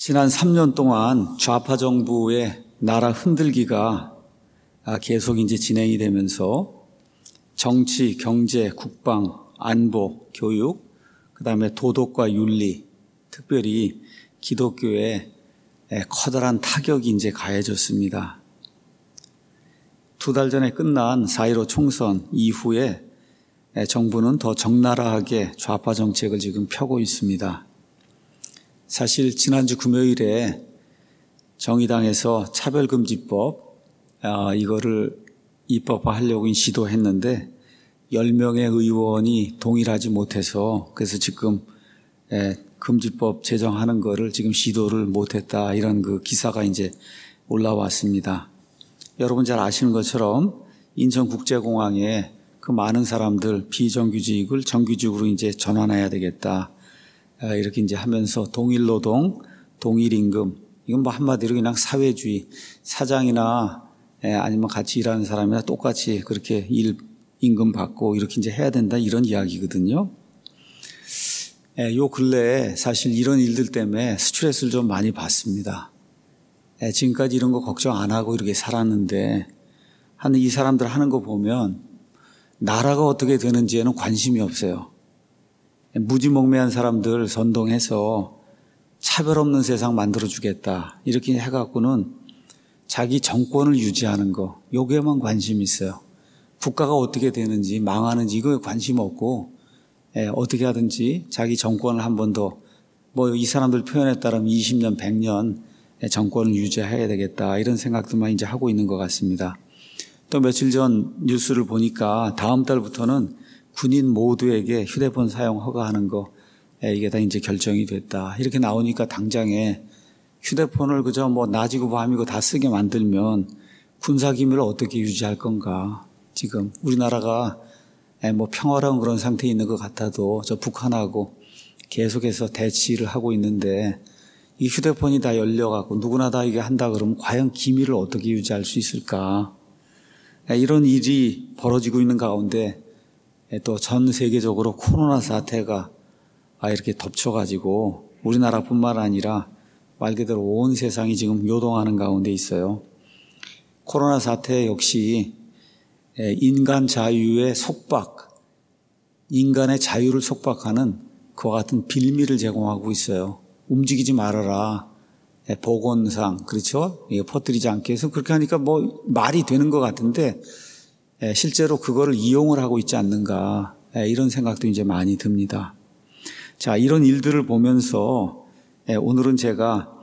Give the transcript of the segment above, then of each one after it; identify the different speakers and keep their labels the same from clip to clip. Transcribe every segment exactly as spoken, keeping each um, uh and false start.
Speaker 1: 지난 삼 년 동안 좌파 정부의 나라 흔들기가 계속 이제 진행이 되면서 정치, 경제, 국방, 안보, 교육, 그 다음에 도덕과 윤리, 특별히 기독교에 커다란 타격이 이제 가해졌습니다. 두 달 전에 끝난 사 일오 총선 이후에 정부는 더 적나라하게 좌파 정책을 지금 펴고 있습니다. 사실 지난주 금요일에 정의당에서 차별금지법 아, 이거를 입법화하려고 시도했는데 열 명의 의원이 동의하지 못해서 그래서 지금 에, 금지법 제정하는 거를 지금 시도를 못했다 이런 그 기사가 이제 올라왔습니다. 여러분 잘 아시는 것처럼 인천국제공항에 그 많은 사람들 비정규직을 정규직으로 이제 전환해야 되겠다. 이렇게 이제 하면서 동일 노동, 동일 임금, 이건 뭐 한마디로 그냥 사회주의, 사장이나 아니면 같이 일하는 사람이나 똑같이 그렇게 일, 임금 받고 이렇게 이제 해야 된다 이런 이야기거든요. 요 근래에 사실 이런 일들 때문에 스트레스를 좀 많이 받습니다. 지금까지 이런 거 걱정 안 하고 이렇게 살았는데 한 이 사람들 하는 거 보면 나라가 어떻게 되는지에는 관심이 없어요. 무지몽매한 사람들 선동해서 차별 없는 세상 만들어주겠다 이렇게 해갖고는 자기 정권을 유지하는 거 여기에만 관심이 있어요. 국가가 어떻게 되는지 망하는지 이거에 관심 없고 예, 어떻게 하든지 자기 정권을 한 번 더 뭐 이 사람들 표현에 따르면 이십 년, 백 년 정권을 유지해야 되겠다 이런 생각들만 이제 하고 있는 것 같습니다. 또 며칠 전 뉴스를 보니까 다음 달부터는 군인 모두에게 휴대폰 사용 허가하는 거 이게 다 이제 결정이 됐다. 이렇게 나오니까 당장에 휴대폰을 그저 뭐 낮이고 밤이고 다 쓰게 만들면 군사 기밀을 어떻게 유지할 건가? 지금 우리나라가 뭐 평화로운 그런 상태에 있는 것 같아도 저 북한하고 계속해서 대치를 하고 있는데 이 휴대폰이 다 열려갖고 누구나 다 이게 한다 그러면 과연 기밀을 어떻게 유지할 수 있을까? 이런 일이 벌어지고 있는 가운데 또 전 세계적으로 코로나 사태가 이렇게 덮쳐가지고 우리나라뿐만 아니라 말 그대로 온 세상이 지금 요동하는 가운데 있어요. 코로나 사태 역시 인간 자유의 속박, 인간의 자유를 속박하는 그와 같은 빌미를 제공하고 있어요. 움직이지 말아라. 보건상, 그렇죠? 퍼뜨리지 않게 해서 그렇게 하니까 뭐 말이 되는 것 같은데 실제로 그거를 이용을 하고 있지 않는가 이런 생각도 이제 많이 듭니다. 자, 이런 일들을 보면서 오늘은 제가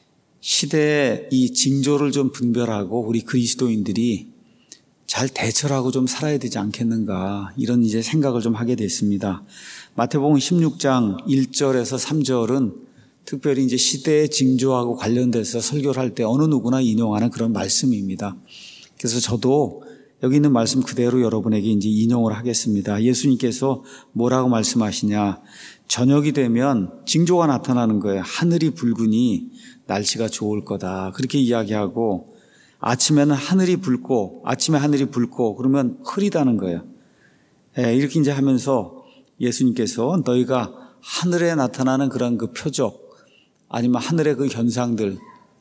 Speaker 1: 시대의 이 징조를 좀 분별하고 우리 그리스도인들이 잘 대처를 하고 좀 살아야 되지 않겠는가 이런 이제 생각을 좀 하게 됐습니다. 마태복음 십육 장 일 절에서 삼 절은 특별히 이제 시대의 징조하고 관련돼서 설교를 할 때 어느 누구나 인용하는 그런 말씀입니다. 그래서 저도 여기 있는 말씀 그대로 여러분에게 이제 인용을 하겠습니다. 예수님께서 뭐라고 말씀하시냐? 저녁이 되면 징조가 나타나는 거예요. 하늘이 붉으니 날씨가 좋을 거다. 그렇게 이야기하고 아침에는 하늘이 붉고 아침에 하늘이 붉고 그러면 흐리다는 거예요. 예, 이렇게 이제 하면서 예수님께서 너희가 하늘에 나타나는 그런 그 표적 아니면 하늘의 그 현상들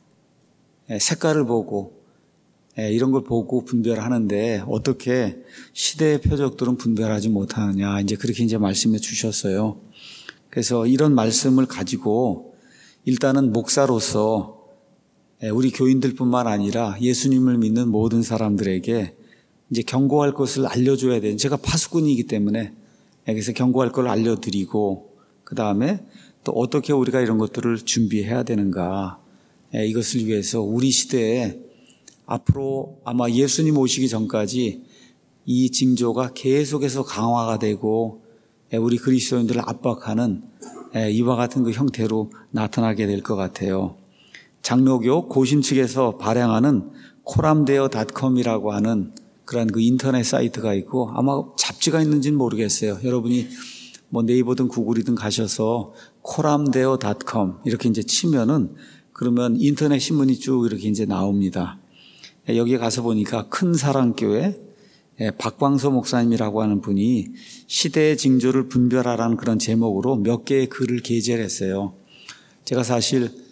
Speaker 1: 색깔을 보고 이런 걸 보고 분별하는데 어떻게 시대의 표적들은 분별하지 못하느냐 이제 그렇게 이제 말씀해 주셨어요. 그래서 이런 말씀을 가지고 일단은 목사로서 우리 교인들뿐만 아니라 예수님을 믿는 모든 사람들에게 이제 경고할 것을 알려줘야 돼요. 제가 파수꾼이기 때문에 그래서 경고할 걸 알려드리고 그 다음에 또 어떻게 우리가 이런 것들을 준비해야 되는가 이것을 위해서 우리 시대에 앞으로 아마 예수님 오시기 전까지 이 징조가 계속해서 강화가 되고 우리 그리스도인들을 압박하는 이와 같은 그 형태로 나타나게 될 것 같아요. 장로교 고신 측에서 발행하는 코람데어 닷컴이라고 하는 그런 그 인터넷 사이트가 있고 아마 잡지가 있는지는 모르겠어요. 여러분이 뭐 네이버든 구글이든 가셔서 코람데어 닷컴 이렇게 이제 치면은 그러면 인터넷 신문이 쭉 이렇게 이제 나옵니다. 여기에 가서 보니까 큰 사랑교회 박광서 목사님이라고 하는 분이 시대의 징조를 분별하라는 그런 제목으로 몇 개의 글을 게재를 했어요. 제가 사실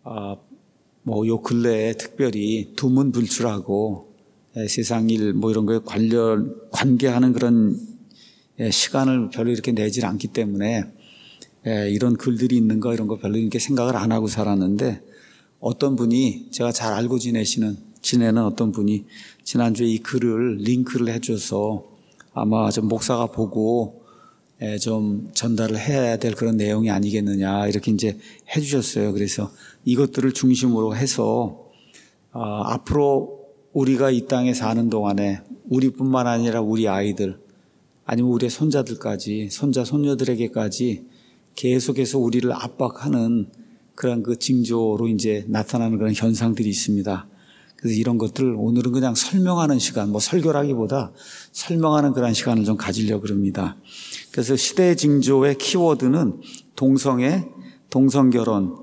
Speaker 1: 아, 뭐 요 근래에 특별히 두문불출하고 예, 세상 일 뭐 이런 거에 관련 관계하는 그런 예, 시간을 별로 이렇게 내질 않기 때문에 예, 이런 글들이 있는 거 이런 거 별로 이렇게 생각을 안 하고 살았는데, 어떤 분이 제가 잘 알고 지내시는 지내는 어떤 분이 지난주에 이 글을 링크를 해줘서 아마 좀 목사가 보고 예, 좀 전달을 해야 될 그런 내용이 아니겠느냐 이렇게 이제 해주셨어요. 그래서 이것들을 중심으로 해서 아, 앞으로 우리가 이 땅에 사는 동안에 우리뿐만 아니라 우리 아이들 아니면 우리의 손자들까지 손자 손녀들에게까지 계속해서 우리를 압박하는 그런 그 징조로 이제 나타나는 그런 현상들이 있습니다. 그래서 이런 것들을 오늘은 그냥 설명하는 시간, 뭐 설교라기보다 설명하는 그런 시간을 좀 가지려고 합니다. 그래서 시대의 징조의 키워드는 동성애, 동성결혼,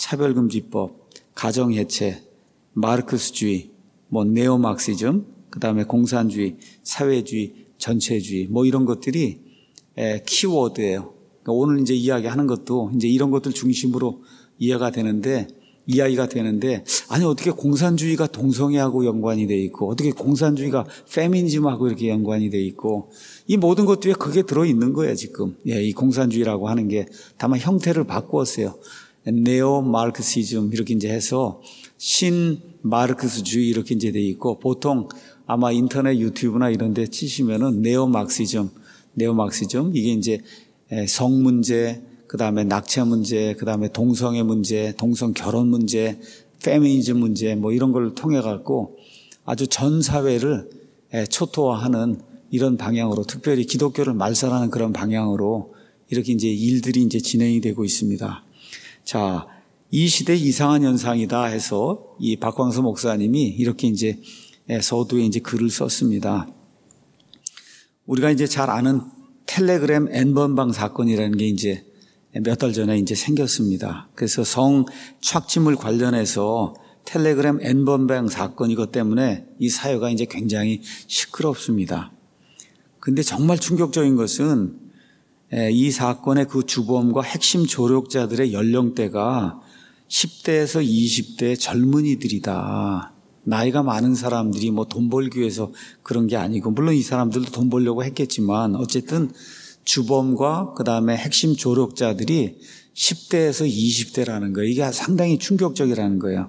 Speaker 1: 차별금지법, 가정해체, 마르크스주의, 뭐 네오막시즘, 그 다음에 공산주의, 사회주의, 전체주의, 뭐 이런 것들이 키워드예요. 그러니까 오늘 이제 이야기하는 것도 이제 이런 것들 중심으로 이해가 되는데, 이야기가 되는데, 아니 어떻게 공산주의가 동성애하고 연관이 돼 있고, 어떻게 공산주의가 페미니즘하고 이렇게 연관이 돼 있고, 이 모든 것들에 그게 들어 있는 거예요 지금. 예, 이 공산주의라고 하는 게 다만 형태를 바꾸었어요. 네오 마르크시즘 이렇게 이제 해서 신 마르크스주의 이렇게 이제 돼 있고, 보통 아마 인터넷 유튜브나 이런 데 치시면은 네오 막시즘, 네오 막시즘 이게 이제 성 문제, 그 다음에 낙체 문제, 그 다음에 동성애 문제, 동성 결혼 문제, 페미니즘 문제 뭐 이런 걸 통해 갖고 아주 전 사회를 초토화하는 이런 방향으로, 특별히 기독교를 말살하는 그런 방향으로 이렇게 이제 일들이 이제 진행이 되고 있습니다. 자, 이 시대 이상한 현상이다 해서 이 박광서 목사님이 이렇게 이제 서두에 이제 글을 썼습니다. 우리가 이제 잘 아는 텔레그램 N번방 사건이라는 게 이제 몇 달 전에 이제 생겼습니다. 그래서 성 착취물 관련해서 텔레그램 N번방 사건 이것 때문에 이 사회가 이제 굉장히 시끄럽습니다. 근데 정말 충격적인 것은 이 사건의 그 주범과 핵심 조력자들의 연령대가 십 대에서 이십 대 젊은이들이다. 나이가 많은 사람들이 뭐 돈 벌기 위해서 그런 게 아니고, 물론 이 사람들도 돈 벌려고 했겠지만 어쨌든 주범과 그 다음에 핵심 조력자들이 십 대에서 이십 대라는 거예요. 이게 상당히 충격적이라는 거예요.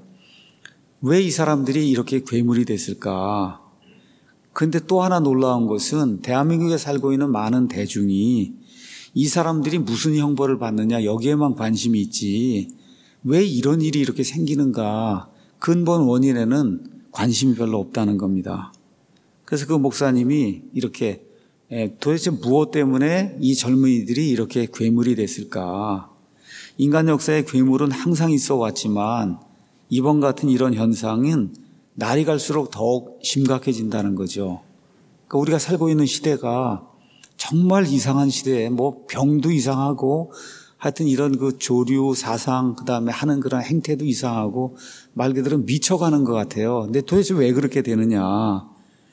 Speaker 1: 왜 이 사람들이 이렇게 괴물이 됐을까? 그런데 또 하나 놀라운 것은 대한민국에 살고 있는 많은 대중이 이 사람들이 무슨 형벌을 받느냐 여기에만 관심이 있지, 왜 이런 일이 이렇게 생기는가 근본 원인에는 관심이 별로 없다는 겁니다. 그래서 그 목사님이 이렇게 도대체 무엇 때문에 이 젊은이들이 이렇게 괴물이 됐을까? 인간 역사의 괴물은 항상 있어 왔지만 이번 같은 이런 현상은 날이 갈수록 더욱 심각해진다는 거죠. 그러니까 우리가 살고 있는 시대가 정말 이상한 시대에 뭐 병도 이상하고 하여튼 이런 그 조류 사상 그다음에 하는 그런 행태도 이상하고 말 그대로 미쳐가는 것 같아요. 근데 도대체 왜 그렇게 되느냐?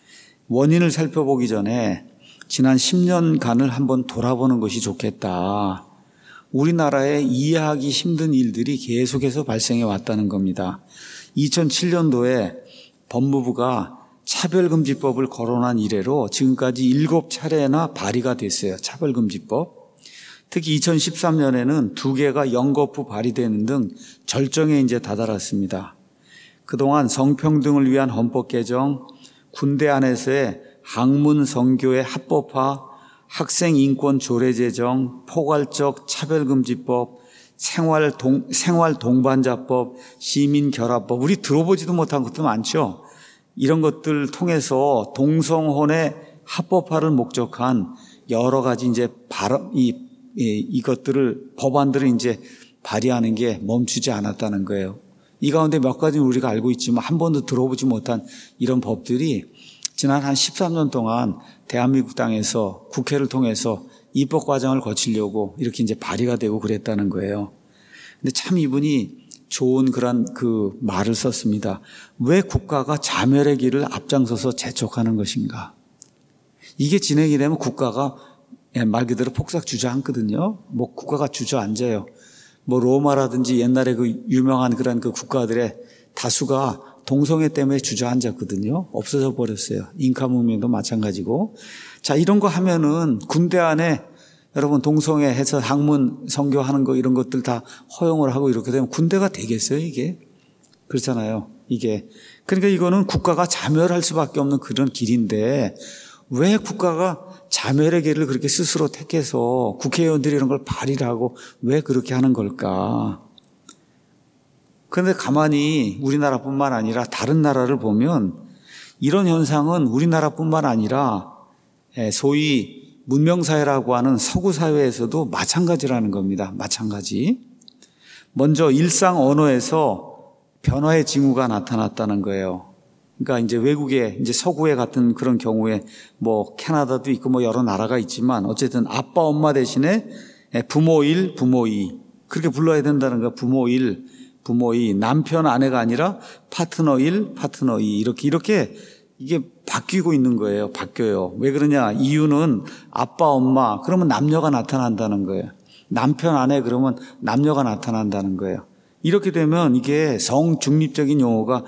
Speaker 1: 원인을 살펴보기 전에 지난 십 년간을 한번 돌아보는 것이 좋겠다. 우리나라에 이해하기 힘든 일들이 계속해서 발생해 왔다는 겁니다. 이천칠 년도에 법무부가 차별금지법을 거론한 이래로 지금까지 일곱 차례나 발의가 됐어요. 차별금지법. 특히 이천십삼 년에는 두 개가 연거푸 발의되는 등 절정에 이제 다다랐습니다. 그동안 성평등을 위한 헌법 개정, 군대 안에서의 학문 성교의 합법화, 학생 인권 조례 제정, 포괄적 차별금지법, 생활 동, 생활 동반자법, 시민 결합법, 우리 들어보지도 못한 것도 많죠. 이런 것들 통해서 동성혼의 합법화를 목적한 여러 가지 이제 발언, 이, 이, 이것들을, 법안들을 이제 발의하는 게 멈추지 않았다는 거예요. 이 가운데 몇 가지는 우리가 알고 있지만 한 번도 들어보지 못한 이런 법들이 지난 한 십삼 년 동안 대한민국 땅에서 국회를 통해서 입법 과정을 거치려고 이렇게 이제 발의가 되고 그랬다는 거예요. 근데 참 이분이 좋은 그런 그 말을 썼습니다. 왜 국가가 자멸의 길을 앞장서서 재촉하는 것인가? 이게 진행이 되면 국가가 말 그대로 폭삭 주저앉거든요. 뭐 국가가 주저앉아요. 뭐 로마라든지 옛날에 그 유명한 그런 그 국가들의 다수가 동성애 때문에 주저앉았거든요. 없어져 버렸어요. 잉카 문명도 마찬가지고. 자, 이런 거 하면은 군대 안에 여러분 동성애 해서 학문 선교하는 거 이런 것들 다 허용을 하고 이렇게 되면 군대가 되겠어요, 이게? 그렇잖아요. 이게. 그러니까 이거는 국가가 자멸할 수밖에 없는 그런 길인데 왜 국가가 자멸의 길을 그렇게 스스로 택해서 국회의원들이 이런 걸 발의를 하고 왜 그렇게 하는 걸까? 그런데 가만히 우리나라뿐만 아니라 다른 나라를 보면 이런 현상은 우리나라뿐만 아니라 소위 문명사회라고 하는 서구 사회에서도 마찬가지라는 겁니다. 마찬가지. 먼저 일상 언어에서 변화의 징후가 나타났다는 거예요. 그러니까 이제 외국에 이제 서구에 같은 그런 경우에 뭐 캐나다도 있고 뭐 여러 나라가 있지만 어쨌든 아빠 엄마 대신에 부모 일 부모 이 그렇게 불러야 된다는 거예요. 부모 일 부모 이 남편 아내가 아니라 파트너 일 파트너 이 이렇게 이렇게 이게 바뀌고 있는 거예요. 바뀌어요. 왜 그러냐? 이유는 아빠 엄마 그러면 남녀가 나타난다는 거예요. 남편 아내 그러면 남녀가 나타난다는 거예요. 이렇게 되면 이게 성 중립적인 용어가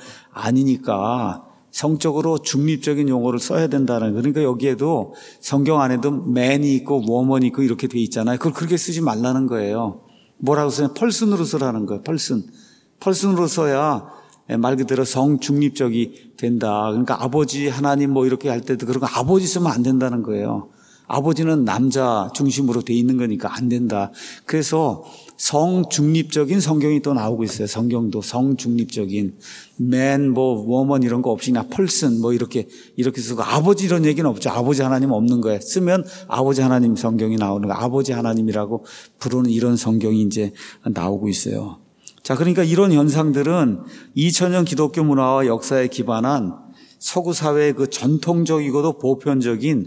Speaker 1: 아니니까 성적으로 중립적인 용어를 써야 된다는 거예요. 그러니까 여기에도 성경 안에도 man이 있고 woman이 있고 이렇게 돼 있잖아요. 그걸 그렇게 쓰지 말라는 거예요. 뭐라고 써요? 펄슨으로 쓰라는 거예요. 펄슨. 펄슨으로 써야 말 그대로 성 중립적이 된다. 그러니까 아버지 하나님 뭐 이렇게 할 때도 그런 거 아버지 쓰면 안 된다는 거예요. 아버지는 남자 중심으로 돼 있는 거니까 안 된다. 그래서 성 중립적인 성경이 또 나오고 있어요. 성경도 성 중립적인 man 뭐 woman 이런 거 없이 그냥 person 뭐 이렇게 이렇게 쓰고 아버지 이런 얘기는 없죠. 아버지 하나님 없는 거예요. 쓰면 아버지 하나님 성경이 나오는 거. 아버지 하나님이라고 부르는 이런 성경이 이제 나오고 있어요. 자, 그러니까 이런 현상들은 이천 년 기독교 문화와 역사에 기반한 서구 사회의 그 전통적이고도 보편적인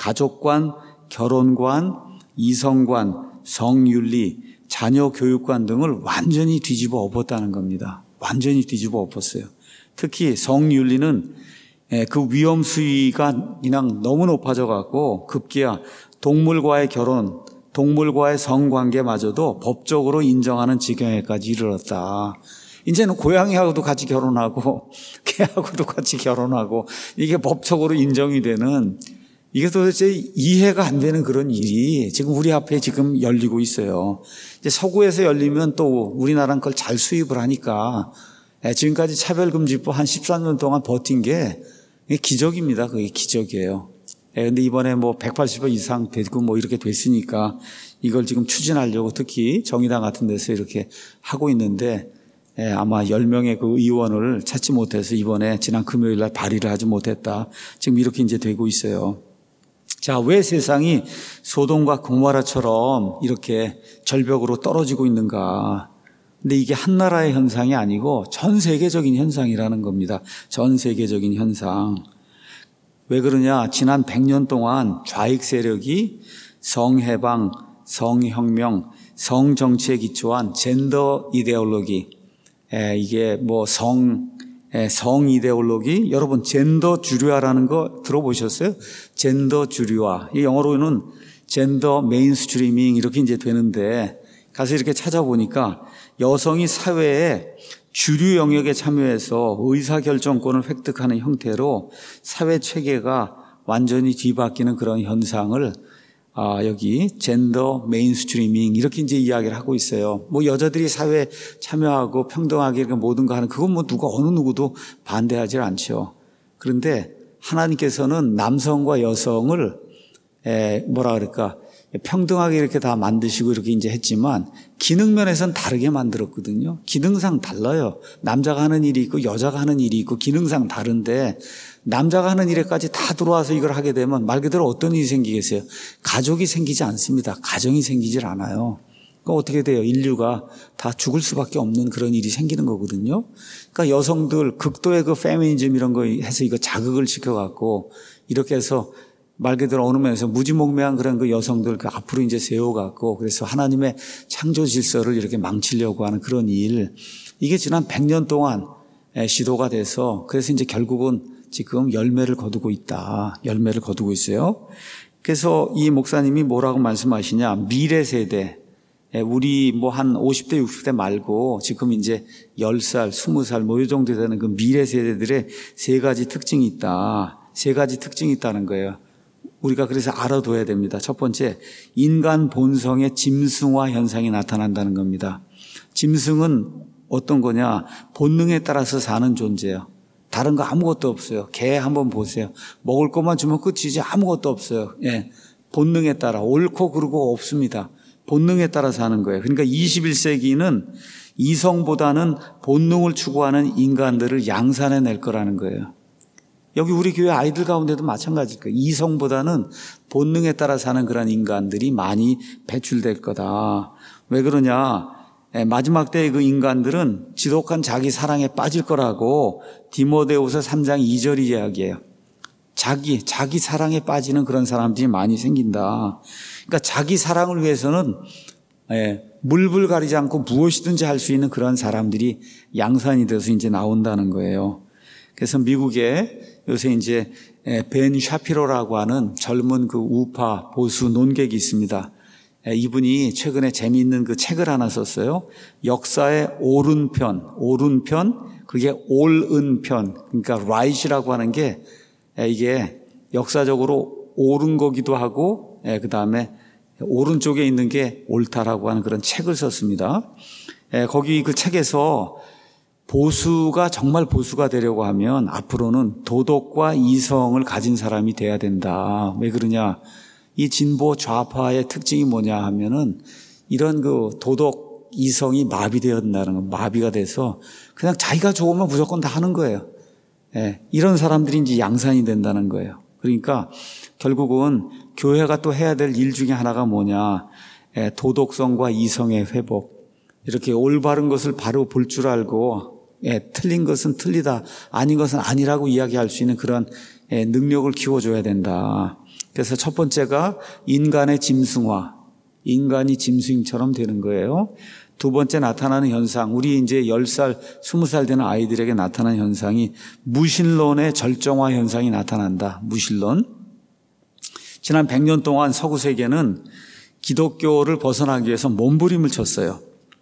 Speaker 1: 가족관, 결혼관, 이성관, 성윤리, 자녀 교육관 등을 완전히 뒤집어 엎었다는 겁니다. 완전히 뒤집어 엎었어요. 특히 성윤리는 그 위험 수위가 그냥 너무 높아져 갖고 급기야 동물과의 결혼, 동물과의 성관계마저도 법적으로 인정하는 지경에까지 이르렀다. 이제는 고양이하고도 같이 결혼하고 개하고도 같이 결혼하고 이게 법적으로 인정이 되는 이게 도대체 이해가 안 되는 그런 일이 지금 우리 앞에 지금 열리고 있어요. 이제 서구에서 열리면 또 우리나라는 그걸 잘 수입을 하니까 지금까지 차별금지법 한 십삼 년 동안 버틴 게 기적입니다. 그게 기적이에요. 그런데 이번에 뭐 백팔십 억 이상 되고 뭐 이렇게 됐으니까 이걸 지금 추진하려고 특히 정의당 같은 데서 이렇게 하고 있는데 예, 아마 열 명의 그 의원을 찾지 못해서 이번에 지난 금요일 날 발의를 하지 못했다. 지금 이렇게 이제 되고 있어요. 자, 왜 세상이 소돔과 고모라처럼 이렇게 절벽으로 떨어지고 있는가? 근데 이게 한 나라의 현상이 아니고 전 세계적인 현상이라는 겁니다. 전 세계적인 현상. 왜 그러냐? 지난 백 년 동안 좌익 세력이 성해방, 성혁명, 성정치에 기초한 젠더 이데올로기 에, 이게 뭐 성, 에, 성 이데올로기, 여러분 젠더 주류화라는 거 들어보셨어요? 젠더 주류화. 이 영어로는 젠더 메인스트리밍 이렇게 이제 되는데 가서 이렇게 찾아보니까 여성이 사회에 주류 영역에 참여해서 의사결정권을 획득하는 형태로 사회 체계가 완전히 뒤바뀌는 그런 현상을 아, 여기 젠더 메인스트리밍 이렇게 이제 이야기를 하고 있어요. 뭐 여자들이 사회에 참여하고 평등하게 모든 거 하는 그건 뭐 누가 어느 누구도 반대하지 않죠. 그런데 하나님께서는 남성과 여성을 에, 뭐라 그럴까 평등하게 이렇게 다 만드시고 이렇게 이제 했지만 기능면에서는 다르게 만들었거든요. 기능상 달라요. 남자가 하는 일이 있고 여자가 하는 일이 있고 기능상 다른데 남자가 하는 일에까지 다 들어와서 이걸 하게 되면 말 그대로 어떤 일이 생기겠어요? 가족이 생기지 않습니다. 가정이 생기질 않아요. 그러니까 어떻게 돼요? 인류가 다 죽을 수밖에 없는 그런 일이 생기는 거거든요. 그러니까 여성들 극도의 그 페미니즘 이런 거 해서 이거 자극을 시켜갖고 이렇게 해서 말 그대로 어느 면에서 무지몽매한 그런 그 여성들 그 앞으로 이제 세워갖고 그래서 하나님의 창조 질서를 이렇게 망치려고 하는 그런 일. 이게 지난 백 년 동안 시도가 돼서 그래서 이제 결국은 지금 열매를 거두고 있다. 열매를 거두고 있어요. 그래서 이 목사님이 뭐라고 말씀하시냐. 미래 세대, 우리 뭐 한 오십 대, 육십 대 말고 지금 이제 열 살, 스무 살 뭐 이 정도 되는 그 미래 세대들의 세 가지 특징이 있다. 세 가지 특징이 있다는 거예요. 우리가 그래서 알아둬야 됩니다. 첫 번째, 인간 본성의 짐승화 현상이 나타난다는 겁니다. 짐승은 어떤 거냐? 본능에 따라서 사는 존재예요. 다른 거 아무것도 없어요. 개 한번 보세요. 먹을 것만 주면 끝이지 아무것도 없어요. 예. 본능에 따라 옳고 그르고 없습니다. 본능에 따라 사는 거예요. 그러니까 이십일 세기는 이성보다는 본능을 추구하는 인간들을 양산해낼 거라는 거예요. 여기 우리 교회 아이들 가운데도 마찬가지일 거예요. 이성보다는 본능에 따라 사는 그런 인간들이 많이 배출될 거다. 왜 그러냐? 마지막 때의 그 인간들은 지독한 자기 사랑에 빠질 거라고 디모데후서 삼 장 이 절 이야기해요. 자기, 자기 사랑에 빠지는 그런 사람들이 많이 생긴다. 그러니까 자기 사랑을 위해서는 예, 물불 가리지 않고 무엇이든지 할 수 있는 그런 사람들이 양산이 돼서 이제 나온다는 거예요. 그래서 미국에 요새 이제 벤 샤피로라고 하는 젊은 그 우파 보수 논객이 있습니다. 이분이 최근에 재미있는 그 책을 하나 썼어요. 역사의 오른편, 오른편, 그게 옳은편, 그러니까 right이라고 하는 게 이게 역사적으로 옳은 거기도 하고, 그 다음에 오른쪽에 있는 게 옳다라고 하는 그런 책을 썼습니다. 거기 그 책에서 보수가 정말 보수가 되려고 하면 앞으로는 도덕과 이성을 가진 사람이 돼야 된다. 왜 그러냐? 이 진보 좌파의 특징이 뭐냐 하면은 이런 그 도덕 이성이 마비되었다는 거, 마비가 돼서 그냥 자기가 좋으면 무조건 다 하는 거예요. 예, 이런 사람들이 이제 양산이 된다는 거예요. 그러니까 결국은 교회가 또 해야 될 일 중에 하나가 뭐냐? 예, 도덕성과 이성의 회복. 이렇게 올바른 것을 바로 볼 줄 알고, 예, 틀린 것은 틀리다, 아닌 것은 아니라고 이야기할 수 있는 그런 예, 능력을 키워줘야 된다. 그래서 첫 번째가 인간의 짐승화, 인간이 짐승처럼 되는 거예요. 두 번째 나타나는 현상, 우리 이제 열 살, 스무 살 되는 아이들에게 나타나는 현상이 무신론의 절정화 현상이 나타난다. 무신론. 지난 백 년 동안 서구 세계는 기독교를 벗어나기 위해서 몸부림을 쳤어요.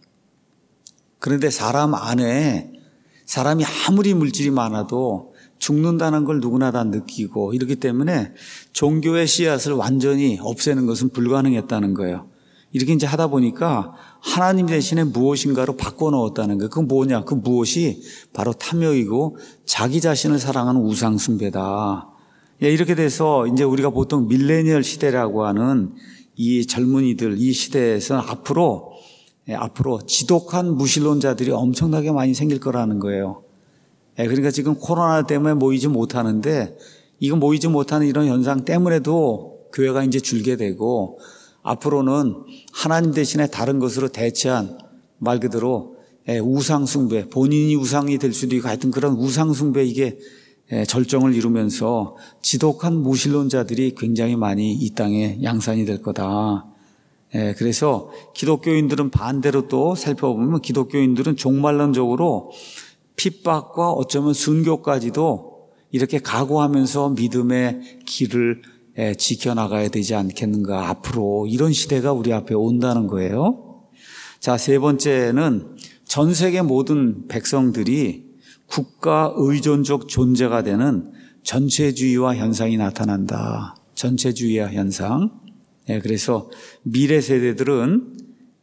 Speaker 1: 그런데 사람 안에 사람이 아무리 물질이 많아도 죽는다는 걸 누구나 다 느끼고 이렇기 때문에 종교의 씨앗을 완전히 없애는 것은 불가능했다는 거예요. 이렇게 이제 하다 보니까 하나님 대신에 무엇인가로 바꿔 넣었다는 거예요. 그건 뭐냐? 그 무엇이 바로 탐욕이고 자기 자신을 사랑하는 우상 숭배다. 예, 이렇게 돼서 이제 우리가 보통 밀레니얼 시대라고 하는 이 젊은이들 이 시대에서는 앞으로 예, 앞으로 지독한 무신론자들이 엄청나게 많이 생길 거라는 거예요. 예, 그러니까 지금 코로나 때문에 모이지 못하는데 이거 모이지 못하는 이런 현상 때문에도 교회가 이제 줄게 되고 앞으로는 하나님 대신에 다른 것으로 대체한 말 그대로 예, 우상 숭배, 본인이 우상이 될 수도 있고 하여튼 그런 우상 숭배 이게 예, 절정을 이루면서 지독한 무신론자들이 굉장히 많이 이 땅에 양산이 될 거다. 예, 그래서 기독교인들은 반대로 또 살펴보면 기독교인들은 종말론적으로 핍박과 어쩌면 순교까지도 이렇게 각오하면서 믿음의 길을 예, 지켜나가야 되지 않겠는가. 앞으로 이런 시대가 우리 앞에 온다는 거예요. 자, 세 번째는 전 세계 모든 백성들이 국가 의존적 존재가 되는 전체주의화 현상이 나타난다. 전체주의화 현상. 예, 그래서 미래 세대들은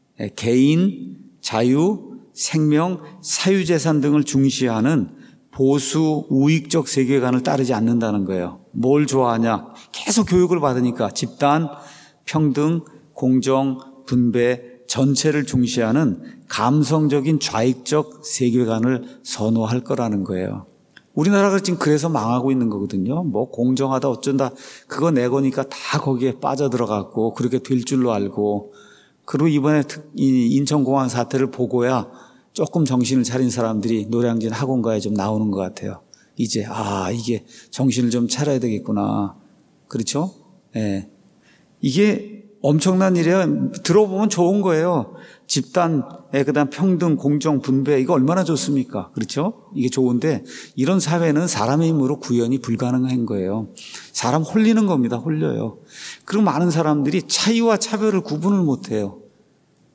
Speaker 1: 개인, 자유, 생명, 사유재산 등을 중시하는 보수 우익적 세계관을 따르지 않는다는 거예요. 뭘 좋아하냐? 계속 교육을 받으니까 집단, 평등, 공정, 분배, 전체를 중시하는 감성적인 좌익적 세계관을 선호할 거라는 거예요. 우리나라가 지금 그래서 망하고 있는 거거든요. 뭐 공정하다 어쩐다 그거 내 거니까 다 거기에 빠져들어갔고 그렇게 될 줄로 알고 그리고 이번에 인천공항 사태를 보고야 조금 정신을 차린 사람들이 노량진 학원가에 좀 나오는 것 같아요. 이제 아 이게 정신을 좀 차려야 되겠구나. 그렇죠? 예. 이게 엄청난 일이에요. 들어보면 좋은 거예요. 집단, 그다음 평등, 공정, 분배 이거 얼마나 좋습니까? 그렇죠? 이게 좋은데 이런 사회는 사람의 힘으로 구현이 불가능한 거예요. 사람 홀리는 겁니다. 홀려요. 그리고 많은 사람들이 차이와 차별을 구분을 못해요.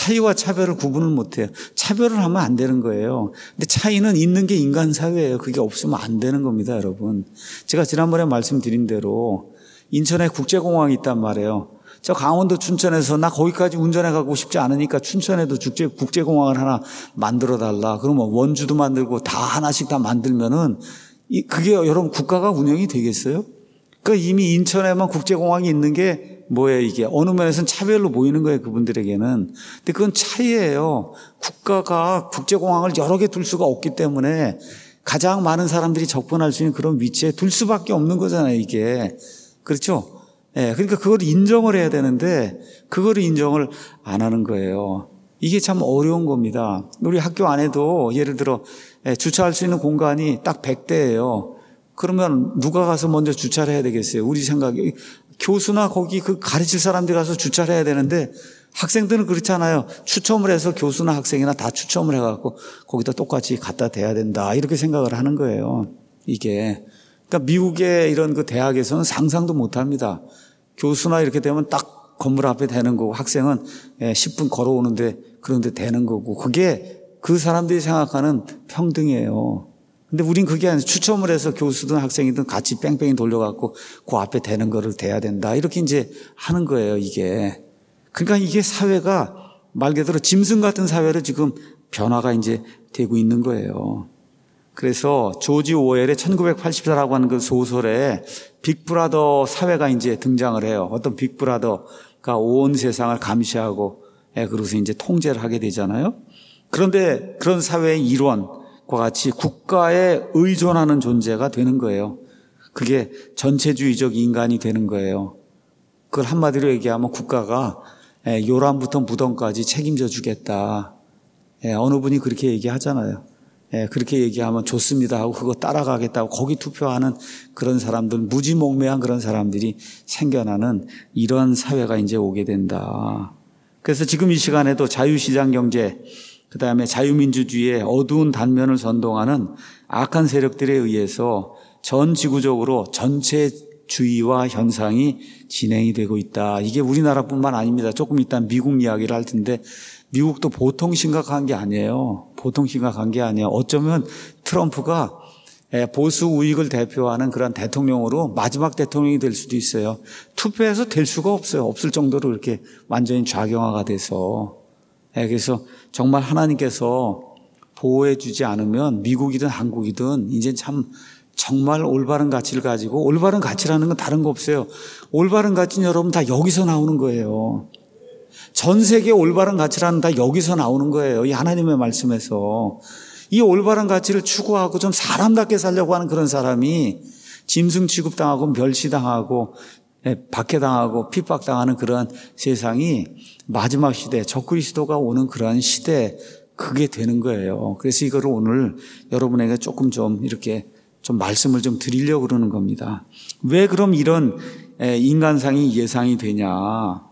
Speaker 1: 차이와 차별을 구분을 못해요. 차별을 하면 안 되는 거예요. 근데 차이는 있는 게 인간 사회예요. 그게 없으면 안 되는 겁니다, 여러분. 제가 지난번에 말씀드린 대로 인천에 국제공항이 있단 말이에요. 저 강원도 춘천에서 나 거기까지 운전해 가고 싶지 않으니까 춘천에도 국제, 국제공항을 하나 만들어 달라. 그러면 원주도 만들고 다 하나씩 다 만들면은 이, 그게 여러분 국가가 운영이 되겠어요? 그러니까 이미 인천에만 국제공항이 있는 게 뭐예요, 이게? 어느 면에서는 차별로 보이는 거예요, 그분들에게는. 근데 그건 차이예요. 국가가 국제공항을 여러 개 둘 수가 없기 때문에 가장 많은 사람들이 접근할 수 있는 그런 위치에 둘 수밖에 없는 거잖아요, 이게. 그렇죠? 예, 그러니까 그걸 인정을 해야 되는데 그거를 인정을 안 하는 거예요. 이게 참 어려운 겁니다. 우리 학교 안에도 예를 들어 주차할 수 있는 공간이 딱 백 대예요. 그러면 누가 가서 먼저 주차를 해야 되겠어요? 우리 생각에 교수나 거기 그 가르칠 사람들이 가서 주차를 해야 되는데 학생들은 그렇잖아요. 추첨을 해서 교수나 학생이나 다 추첨을 해갖고 거기다 똑같이 갖다 대야 된다 이렇게 생각을 하는 거예요. 이게 그러니까 미국의 이런 그 대학에서는 상상도 못합니다. 교수나 이렇게 되면 딱 건물 앞에 대는 거고 학생은 십 분 걸어오는데 그런데 대는 거고 그게 그 사람들이 생각하는 평등이에요. 근데 우린 그게 아니라 추첨을 해서 교수든 학생이든 같이 뺑뺑이 돌려갖고 그 앞에 대는 거를 대야 된다. 이렇게 이제 하는 거예요, 이게. 그러니까 이게 사회가 말 그대로 짐승 같은 사회로 지금 변화가 이제 되고 있는 거예요. 그래서 조지 오웰의 천구백팔십사라고 하는 그 소설에 빅브라더 사회가 이제 등장을 해요. 어떤 빅브라더가 온 세상을 감시하고, 예, 그러고서 이제 통제를 하게 되잖아요. 그런데 그런 사회의 일원과 같이 국가에 의존하는 존재가 되는 거예요. 그게 전체주의적 인간이 되는 거예요. 그걸 한마디로 얘기하면 국가가 예, 요람부터 무덤까지 책임져 주겠다. 예, 어느 분이 그렇게 얘기하잖아요. 예, 그렇게 얘기하면 좋습니다 하고 그거 따라가겠다고 거기 투표하는 그런 사람들, 무지몽매한 그런 사람들이 생겨나는 이런 사회가 이제 오게 된다. 그래서 지금 이 시간에도 자유시장 경제, 그 다음에 자유민주주의의 어두운 단면을 선동하는 악한 세력들에 의해서 전 지구적으로 전체주의와 현상이 진행이 되고 있다. 이게 우리나라뿐만 아닙니다. 조금 이따 미국 이야기를 할 텐데 미국도 보통 심각한 게 아니에요. 보통 심각한 게 아니에요. 어쩌면 트럼프가 보수 우익을 대표하는 그런 대통령으로 마지막 대통령이 될 수도 있어요. 투표해서 될 수가 없어요. 없을 정도로 이렇게 완전히 좌경화가 돼서. 그래서 정말 하나님께서 보호해 주지 않으면 미국이든 한국이든 이제 참 정말 올바른 가치를 가지고, 올바른 가치라는 건 다른 거 없어요. 올바른 가치는 여러분 다 여기서 나오는 거예요. 전 세계 올바른 가치라는 다 여기서 나오는 거예요. 이 하나님의 말씀에서. 이 올바른 가치를 추구하고 좀 사람답게 살려고 하는 그런 사람이 짐승 취급당하고 멸시당하고 박해당하고 핍박당하는 그런 세상이 마지막 시대, 적그리스도가 오는 그러한 시대, 그게 되는 거예요. 그래서 이거를 오늘 여러분에게 조금 좀 이렇게 좀 말씀을 좀 드리려고 그러는 겁니다. 왜 그럼 이런 인간상이 예상이 되냐?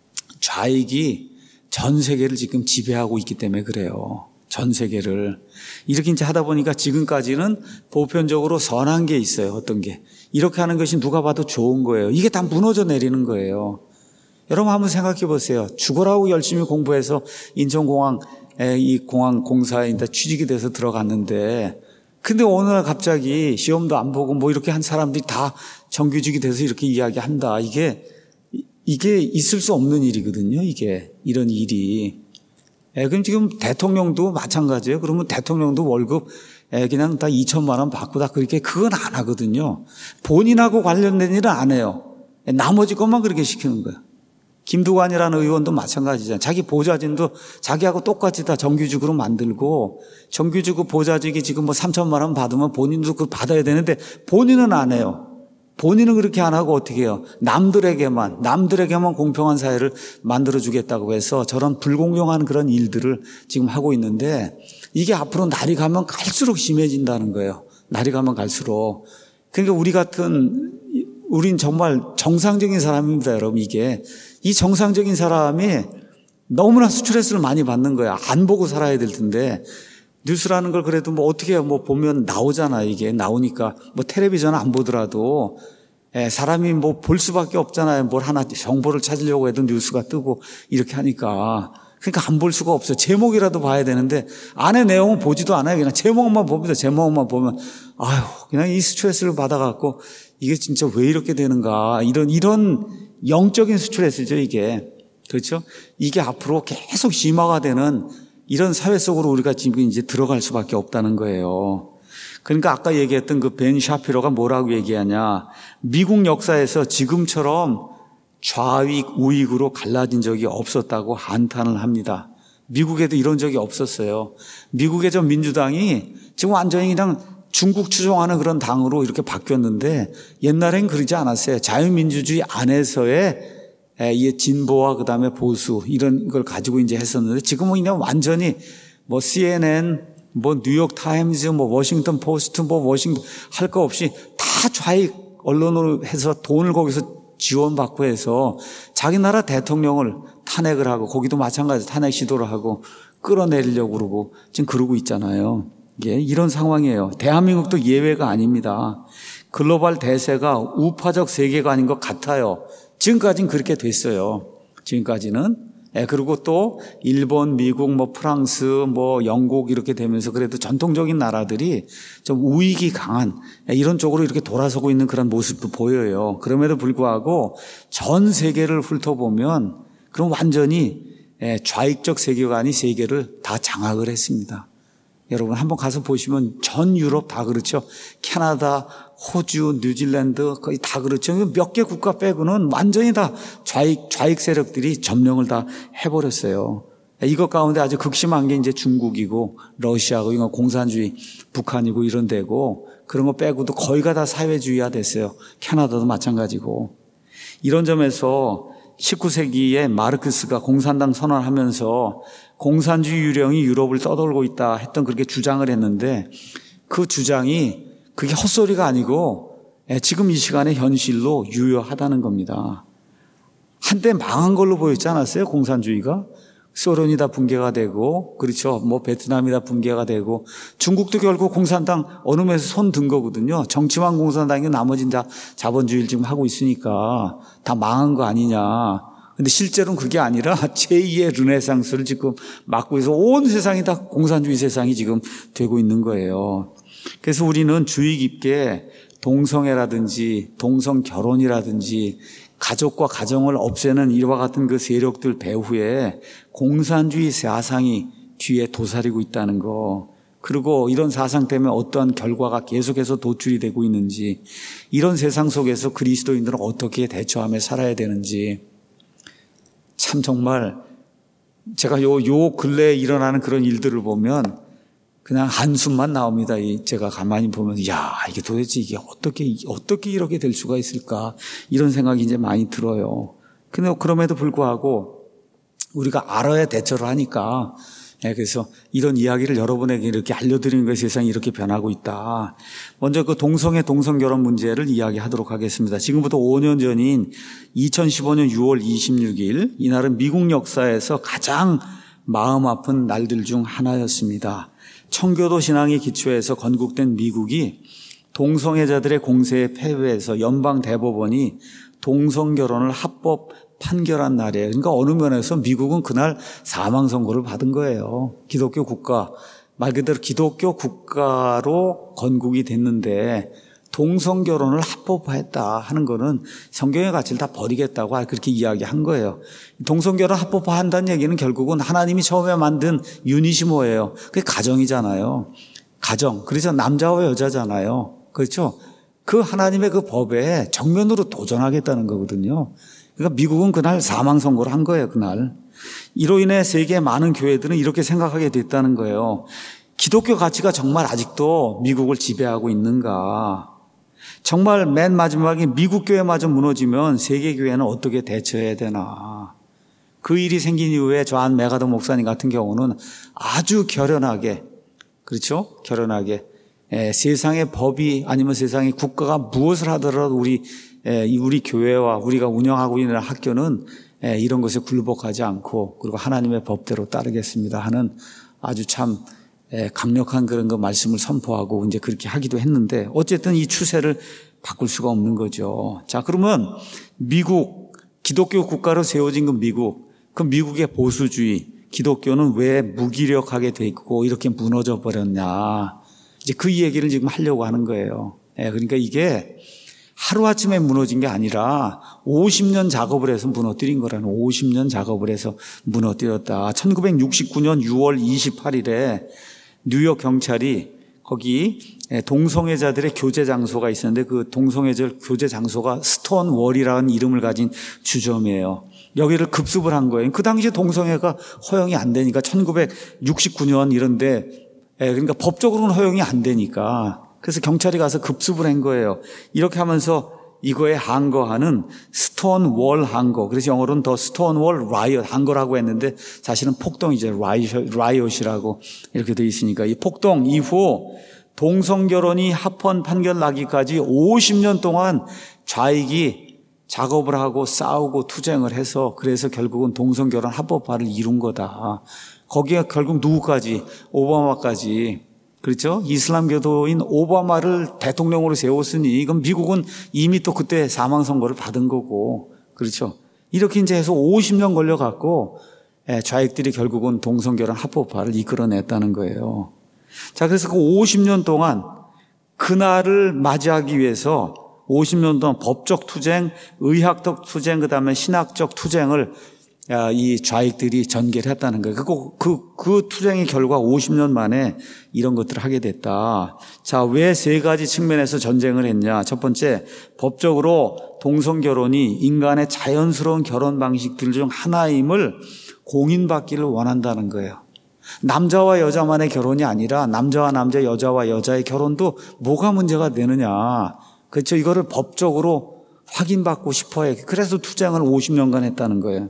Speaker 1: 좌익이 전 세계를 지금 지배하고 있기 때문에 그래요. 전 세계를. 이렇게 이제 하다 보니까 지금까지는 보편적으로 선한 게 있어요. 어떤 게. 이렇게 하는 것이 누가 봐도 좋은 거예요. 이게 다 무너져 내리는 거예요. 여러분 한번 생각해 보세요. 죽으라고 열심히 공부해서 인천공항, 이 공항 공사에 취직이 돼서 들어갔는데 근데 어느 날 갑자기 시험도 안 보고 뭐 이렇게 한 사람들이 다 정규직이 돼서 이렇게 이야기한다. 이게 이게 있을 수 없는 일이거든요. 이게 이런 일이. 예, 그럼 지금 대통령도 마찬가지예요. 그러면 대통령도 월급 예, 그냥 다 이천만 원 받고 다 그렇게 그건 안 하거든요. 본인하고 관련된 일은 안 해요. 예, 나머지 것만 그렇게 시키는 거예요. 김두관이라는 의원도 마찬가지잖아요. 자기 보좌진도 자기하고 똑같이 다 정규직으로 만들고 정규직 보좌직이 지금 뭐 삼천만 원 받으면 본인도 그걸 받아야 되는데 본인은 안 해요. 본인은 그렇게 안 하고 어떻게 해요? 남들에게만, 남들에게만 공평한 사회를 만들어주겠다고 해서 저런 불공정한 그런 일들을 지금 하고 있는데 이게 앞으로 날이 가면 갈수록 심해진다는 거예요. 날이 가면 갈수록. 그러니까 우리 같은, 우린 정말 정상적인 사람입니다, 여러분, 이게. 이 정상적인 사람이 너무나 스트레스를 많이 받는 거야. 안 보고 살아야 될 텐데. 뉴스라는 걸 그래도 뭐 어떻게 해요? 뭐 보면 나오잖아, 이게. 나오니까. 뭐 텔레비전 안 보더라도, 예, 사람이 뭐 볼 수밖에 없잖아요. 뭘 하나 정보를 찾으려고 해도 뉴스가 뜨고 이렇게 하니까. 그러니까 안 볼 수가 없어요. 제목이라도 봐야 되는데 안에 내용은 보지도 않아요. 그냥 제목만 봅니다. 제목만 보면 아유 그냥 이 스트레스를 받아갖고 이게 진짜 왜 이렇게 되는가 이런 이런 영적인 스트레스죠 이게. 그렇죠? 이게 앞으로 계속 심화가 되는 이런 사회 속으로 우리가 지금 이제 들어갈 수밖에 없다는 거예요. 그러니까 아까 얘기했던 그 벤 샤피로가 뭐라고 얘기하냐. 미국 역사에서 지금처럼 좌익, 우익으로 갈라진 적이 없었다고 한탄을 합니다. 미국에도 이런 적이 없었어요. 미국의 저 민주당이 지금 완전히 그냥 중국 추종하는 그런 당으로 이렇게 바뀌었는데 옛날엔 그러지 않았어요. 자유민주주의 안에서의 이 진보와 그다음에 보수 이런 걸 가지고 이제 했었는데 지금은 그냥 완전히 뭐 씨엔엔, 뭐 뉴욕 타임즈, 뭐 워싱턴 포스트, 뭐 워싱턴 할 거 없이 다 좌익 언론으로 해서 돈을 거기서 지원받고 해서 자기 나라 대통령을 탄핵을 하고 거기도 마찬가지로 탄핵 시도를 하고 끌어내리려고 그러고 지금 그러고 있잖아요. 이게 이런 상황이에요. 대한민국도 예외가 아닙니다. 글로벌 대세가 우파적 세계관인 것 같아요. 지금까지는 그렇게 됐어요. 지금까지는. 예, 그리고 또 일본, 미국, 뭐 프랑스, 뭐 영국 이렇게 되면서 그래도 전통적인 나라들이 좀 우익이 강한 이런 쪽으로 이렇게 돌아서고 있는 그런 모습도 보여요. 그럼에도 불구하고 전 세계를 훑어보면 그럼 완전히 좌익적 세계관이 세계를 다 장악을 했습니다. 여러분 한번 가서 보시면 전 유럽 다 그렇죠. 캐나다, 호주, 뉴질랜드 거의 다 그렇죠. 몇 개 국가 빼고는 완전히 다 좌익, 좌익 세력들이 점령을 다 해버렸어요. 이것 가운데 아주 극심한 게 이제 중국이고 러시아고 이거 공산주의 북한이고 이런 데고 그런 거 빼고도 거의가 다 사회주의화 됐어요. 캐나다도 마찬가지고. 이런 점에서 십구 세기에 마르크스가 공산당 선언하면서 공산주의 유령이 유럽을 떠돌고 있다 했던 그렇게 주장을 했는데 그 주장이 그게 헛소리가 아니고 지금 이 시간의 현실로 유효하다는 겁니다. 한때 망한 걸로 보였지 않았어요? 공산주의가. 소련이 다 붕괴가 되고 그렇죠. 뭐 베트남이 다 붕괴가 되고 중국도 결국 공산당 어느 면에서 손 든 거거든요. 정치만 공산당이 나머지는 다 자본주의를 지금 하고 있으니까 다 망한 거 아니냐. 근데 실제로는 그게 아니라 제이의 르네상스를 지금 막고 있어 온 세상이 다 공산주의 세상이 지금 되고 있는 거예요. 그래서 우리는 주의 깊게 동성애라든지 동성 결혼이라든지 가족과 가정을 없애는 이와 같은 그 세력들 배후에 공산주의 사상이 뒤에 도사리고 있다는 거. 그리고 이런 사상 때문에 어떠한 결과가 계속해서 도출이 되고 있는지 이런 세상 속에서 그리스도인들은 어떻게 대처하며 살아야 되는지 참 정말 제가 요, 요 근래에 일어나는 그런 일들을 보면 그냥 한숨만 나옵니다. 제가 가만히 보면, 야, 이게 도대체 이게 어떻게, 어떻게 이렇게 될 수가 있을까? 이런 생각이 이제 많이 들어요. 근데 그럼에도 불구하고 우리가 알아야 대처를 하니까, 예, 그래서 이런 이야기를 여러분에게 이렇게 알려드리는 거예요. 세상이 이렇게 변하고 있다. 먼저 그 동성애, 동성결혼 문제를 이야기하도록 하겠습니다. 지금부터 오 년 전인 이천십오 년 유월 이십육일, 이날은 미국 역사에서 가장 마음 아픈 날들 중 하나였습니다. 청교도 신앙에 기초해서 건국된 미국이 동성애자들의 공세에 패배해서 연방 대법원이 동성결혼을 합법 판결한 날이에요. 그러니까 어느 면에서 미국은 그날 사망 선고를 받은 거예요. 기독교 국가, 말 그대로 기독교 국가로 건국이 됐는데 동성결혼을 합법화했다 하는 거는 성경의 가치를 다 버리겠다고 그렇게 이야기한 거예요. 동성결혼 합법화한다는 얘기는 결국은 하나님이 처음에 만든 유닛이 뭐예요? 그게 가정이잖아요. 가정. 그래서 남자와 여자잖아요. 그렇죠? 그 하나님의 그 법에 정면으로 도전하겠다는 거거든요. 그러니까 미국은 그날 사망 선고를 한 거예요. 그날. 이로 인해 세계의 많은 교회들은 이렇게 생각하게 됐다는 거예요. 기독교 가치가 정말 아직도 미국을 지배하고 있는가? 정말 맨 마지막에 미국 교회마저 무너지면 세계 교회는 어떻게 대처해야 되나? 그 일이 생긴 이후에 존 맥아더 목사님 같은 경우는 아주 결연하게, 그렇죠? 결연하게 에, 세상의 법이 아니면 세상의 국가가 무엇을 하더라도 우리 에, 우리 교회와 우리가 운영하고 있는 학교는 에, 이런 것에 굴복하지 않고 그리고 하나님의 법대로 따르겠습니다 하는 아주 참 예, 강력한 그런 거 말씀을 선포하고 이제 그렇게 하기도 했는데 어쨌든 이 추세를 바꿀 수가 없는 거죠. 자, 그러면 미국, 기독교 국가로 세워진 그 미국, 그 미국의 보수주의, 기독교는 왜 무기력하게 돼 있고 이렇게 무너져 버렸냐. 이제 그 얘기를 지금 하려고 하는 거예요. 예, 그러니까 이게 하루아침에 무너진 게 아니라 오십 년 작업을 해서 무너뜨린 거라는, 오십 년 작업을 해서 무너뜨렸다. 천구백육십구 년 유월 이십팔일에 뉴욕 경찰이 거기 동성애자들의 교제 장소가 있었는데 그 동성애자 교제 장소가 스톤월이라는 이름을 가진 주점이에요. 여기를 급습을 한 거예요. 그 당시에 동성애가 허용이 안 되니까 천구백육십구 년 이런데, 그러니까 법적으로는 허용이 안 되니까 그래서 경찰이 가서 급습을 한 거예요. 이렇게 하면서 이거에 항거하는 스톤월 항거, 그래서 영어로는 더 스톤월 라이엇 항거라고 했는데 사실은 폭동이죠. 라이엇이라고 이렇게 돼 있으니까 이 폭동 이후 동성결혼이 합헌 판결 나기까지 오십 년 동안 좌익이 작업을 하고 싸우고 투쟁을 해서 그래서 결국은 동성결혼 합법화를 이룬 거다. 거기에 결국 누구까지? 오바마까지. 그렇죠? 이슬람교도인 오바마를 대통령으로 세웠으니 이건 미국은 이미 또 그때 사망 선고를 받은 거고, 그렇죠? 이렇게 이제 해서 오십 년 걸려갖고 좌익들이 결국은 동성결혼 합법화를 이끌어냈다는 거예요. 자, 그래서 그 오십 년 동안 그날을 맞이하기 위해서 오십 년 동안 법적 투쟁, 의학적 투쟁, 그 다음에 신학적 투쟁을 이 좌익들이 전개를 했다는 거예요. 그, 그, 그 투쟁의 결과 오십 년 만에 이런 것들을 하게 됐다. 자, 왜 세 가지 측면에서 전쟁을 했냐? 첫 번째, 법적으로 동성결혼이 인간의 자연스러운 결혼 방식들 중 하나임을 공인받기를 원한다는 거예요. 남자와 여자만의 결혼이 아니라 남자와 남자, 여자와 여자의 결혼도 뭐가 문제가 되느냐. 그렇죠? 이거를 법적으로 확인받고 싶어요. 그래서 투쟁을 오십 년간 했다는 거예요.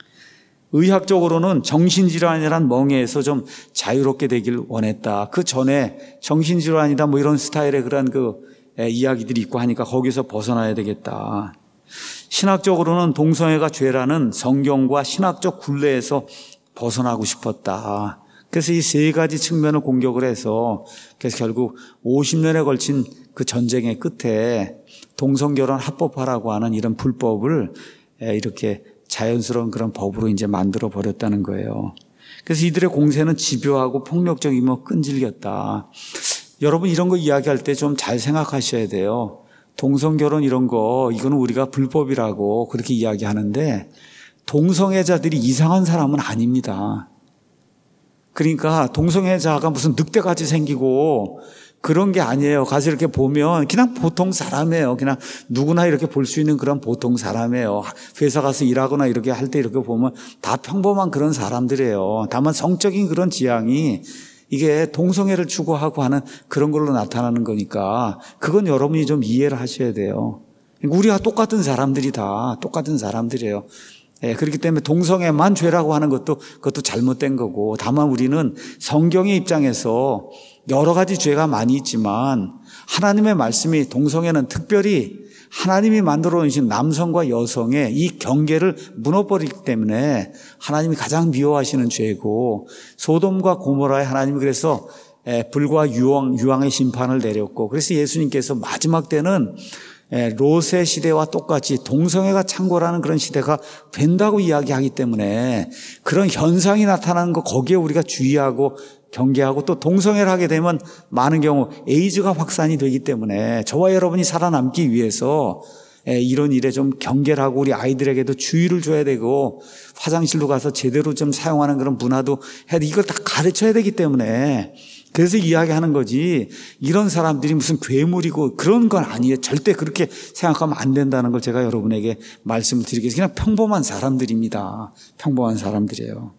Speaker 1: 의학적으로는 정신질환이란 멍에에서 좀 자유롭게 되길 원했다. 그 전에 정신질환이다 뭐 이런 스타일의 그런 그 이야기들이 있고 하니까 거기서 벗어나야 되겠다. 신학적으로는 동성애가 죄라는 성경과 신학적 굴레에서 벗어나고 싶었다. 그래서 이 세 가지 측면을 공격을 해서 그래서 결국 오십 년에 걸친 그 전쟁의 끝에 동성결혼 합법화라고 하는 이런 불법을 이렇게 자연스러운 그런 법으로 이제 만들어 버렸다는 거예요. 그래서 이들의 공세는 집요하고 폭력적이며 끈질겼다. 여러분 이런 거 이야기할 때 좀 잘 생각하셔야 돼요. 동성결혼 이런 거 이거는 우리가 불법이라고 그렇게 이야기하는데 동성애자들이 이상한 사람은 아닙니다. 그러니까 동성애자가 무슨 늑대같이 생기고 그런 게 아니에요. 가서 이렇게 보면 그냥 보통 사람이에요. 그냥 누구나 이렇게 볼 수 있는 그런 보통 사람이에요. 회사 가서 일하거나 이렇게 할 때 이렇게 보면 다 평범한 그런 사람들이에요. 다만 성적인 그런 지향이 이게 동성애를 추구하고 하는 그런 걸로 나타나는 거니까 그건 여러분이 좀 이해를 하셔야 돼요. 우리와 똑같은 사람들이 다 똑같은 사람들이에요. 예, 그렇기 때문에 동성애만 죄라고 하는 것도 그것도 잘못된 거고, 다만 우리는 성경의 입장에서 여러 가지 죄가 많이 있지만 하나님의 말씀이 동성애는 특별히 하나님이 만들어 놓으신 남성과 여성의 이 경계를 무너버리기 때문에 하나님이 가장 미워하시는 죄고, 소돔과 고모라에 하나님이 그래서 불과 유황, 유황의 심판을 내렸고, 그래서 예수님께서 마지막 때는 롯의 시대와 똑같이 동성애가 창궐하는 그런 시대가 된다고 이야기하기 때문에 그런 현상이 나타나는 거 거기에 우리가 주의하고 경계하고, 또 동성애를 하게 되면 많은 경우 에이즈가 확산이 되기 때문에 저와 여러분이 살아남기 위해서 이런 일에 좀 경계를 하고 우리 아이들에게도 주의를 줘야 되고, 화장실로 가서 제대로 좀 사용하는 그런 문화도 해야 돼. 이걸 다 가르쳐야 되기 때문에 그래서 이야기하는 거지, 이런 사람들이 무슨 괴물이고 그런 건 아니에요. 절대 그렇게 생각하면 안 된다는 걸 제가 여러분에게 말씀을 드리겠습니다. 그냥 평범한 사람들입니다. 평범한 사람들이에요.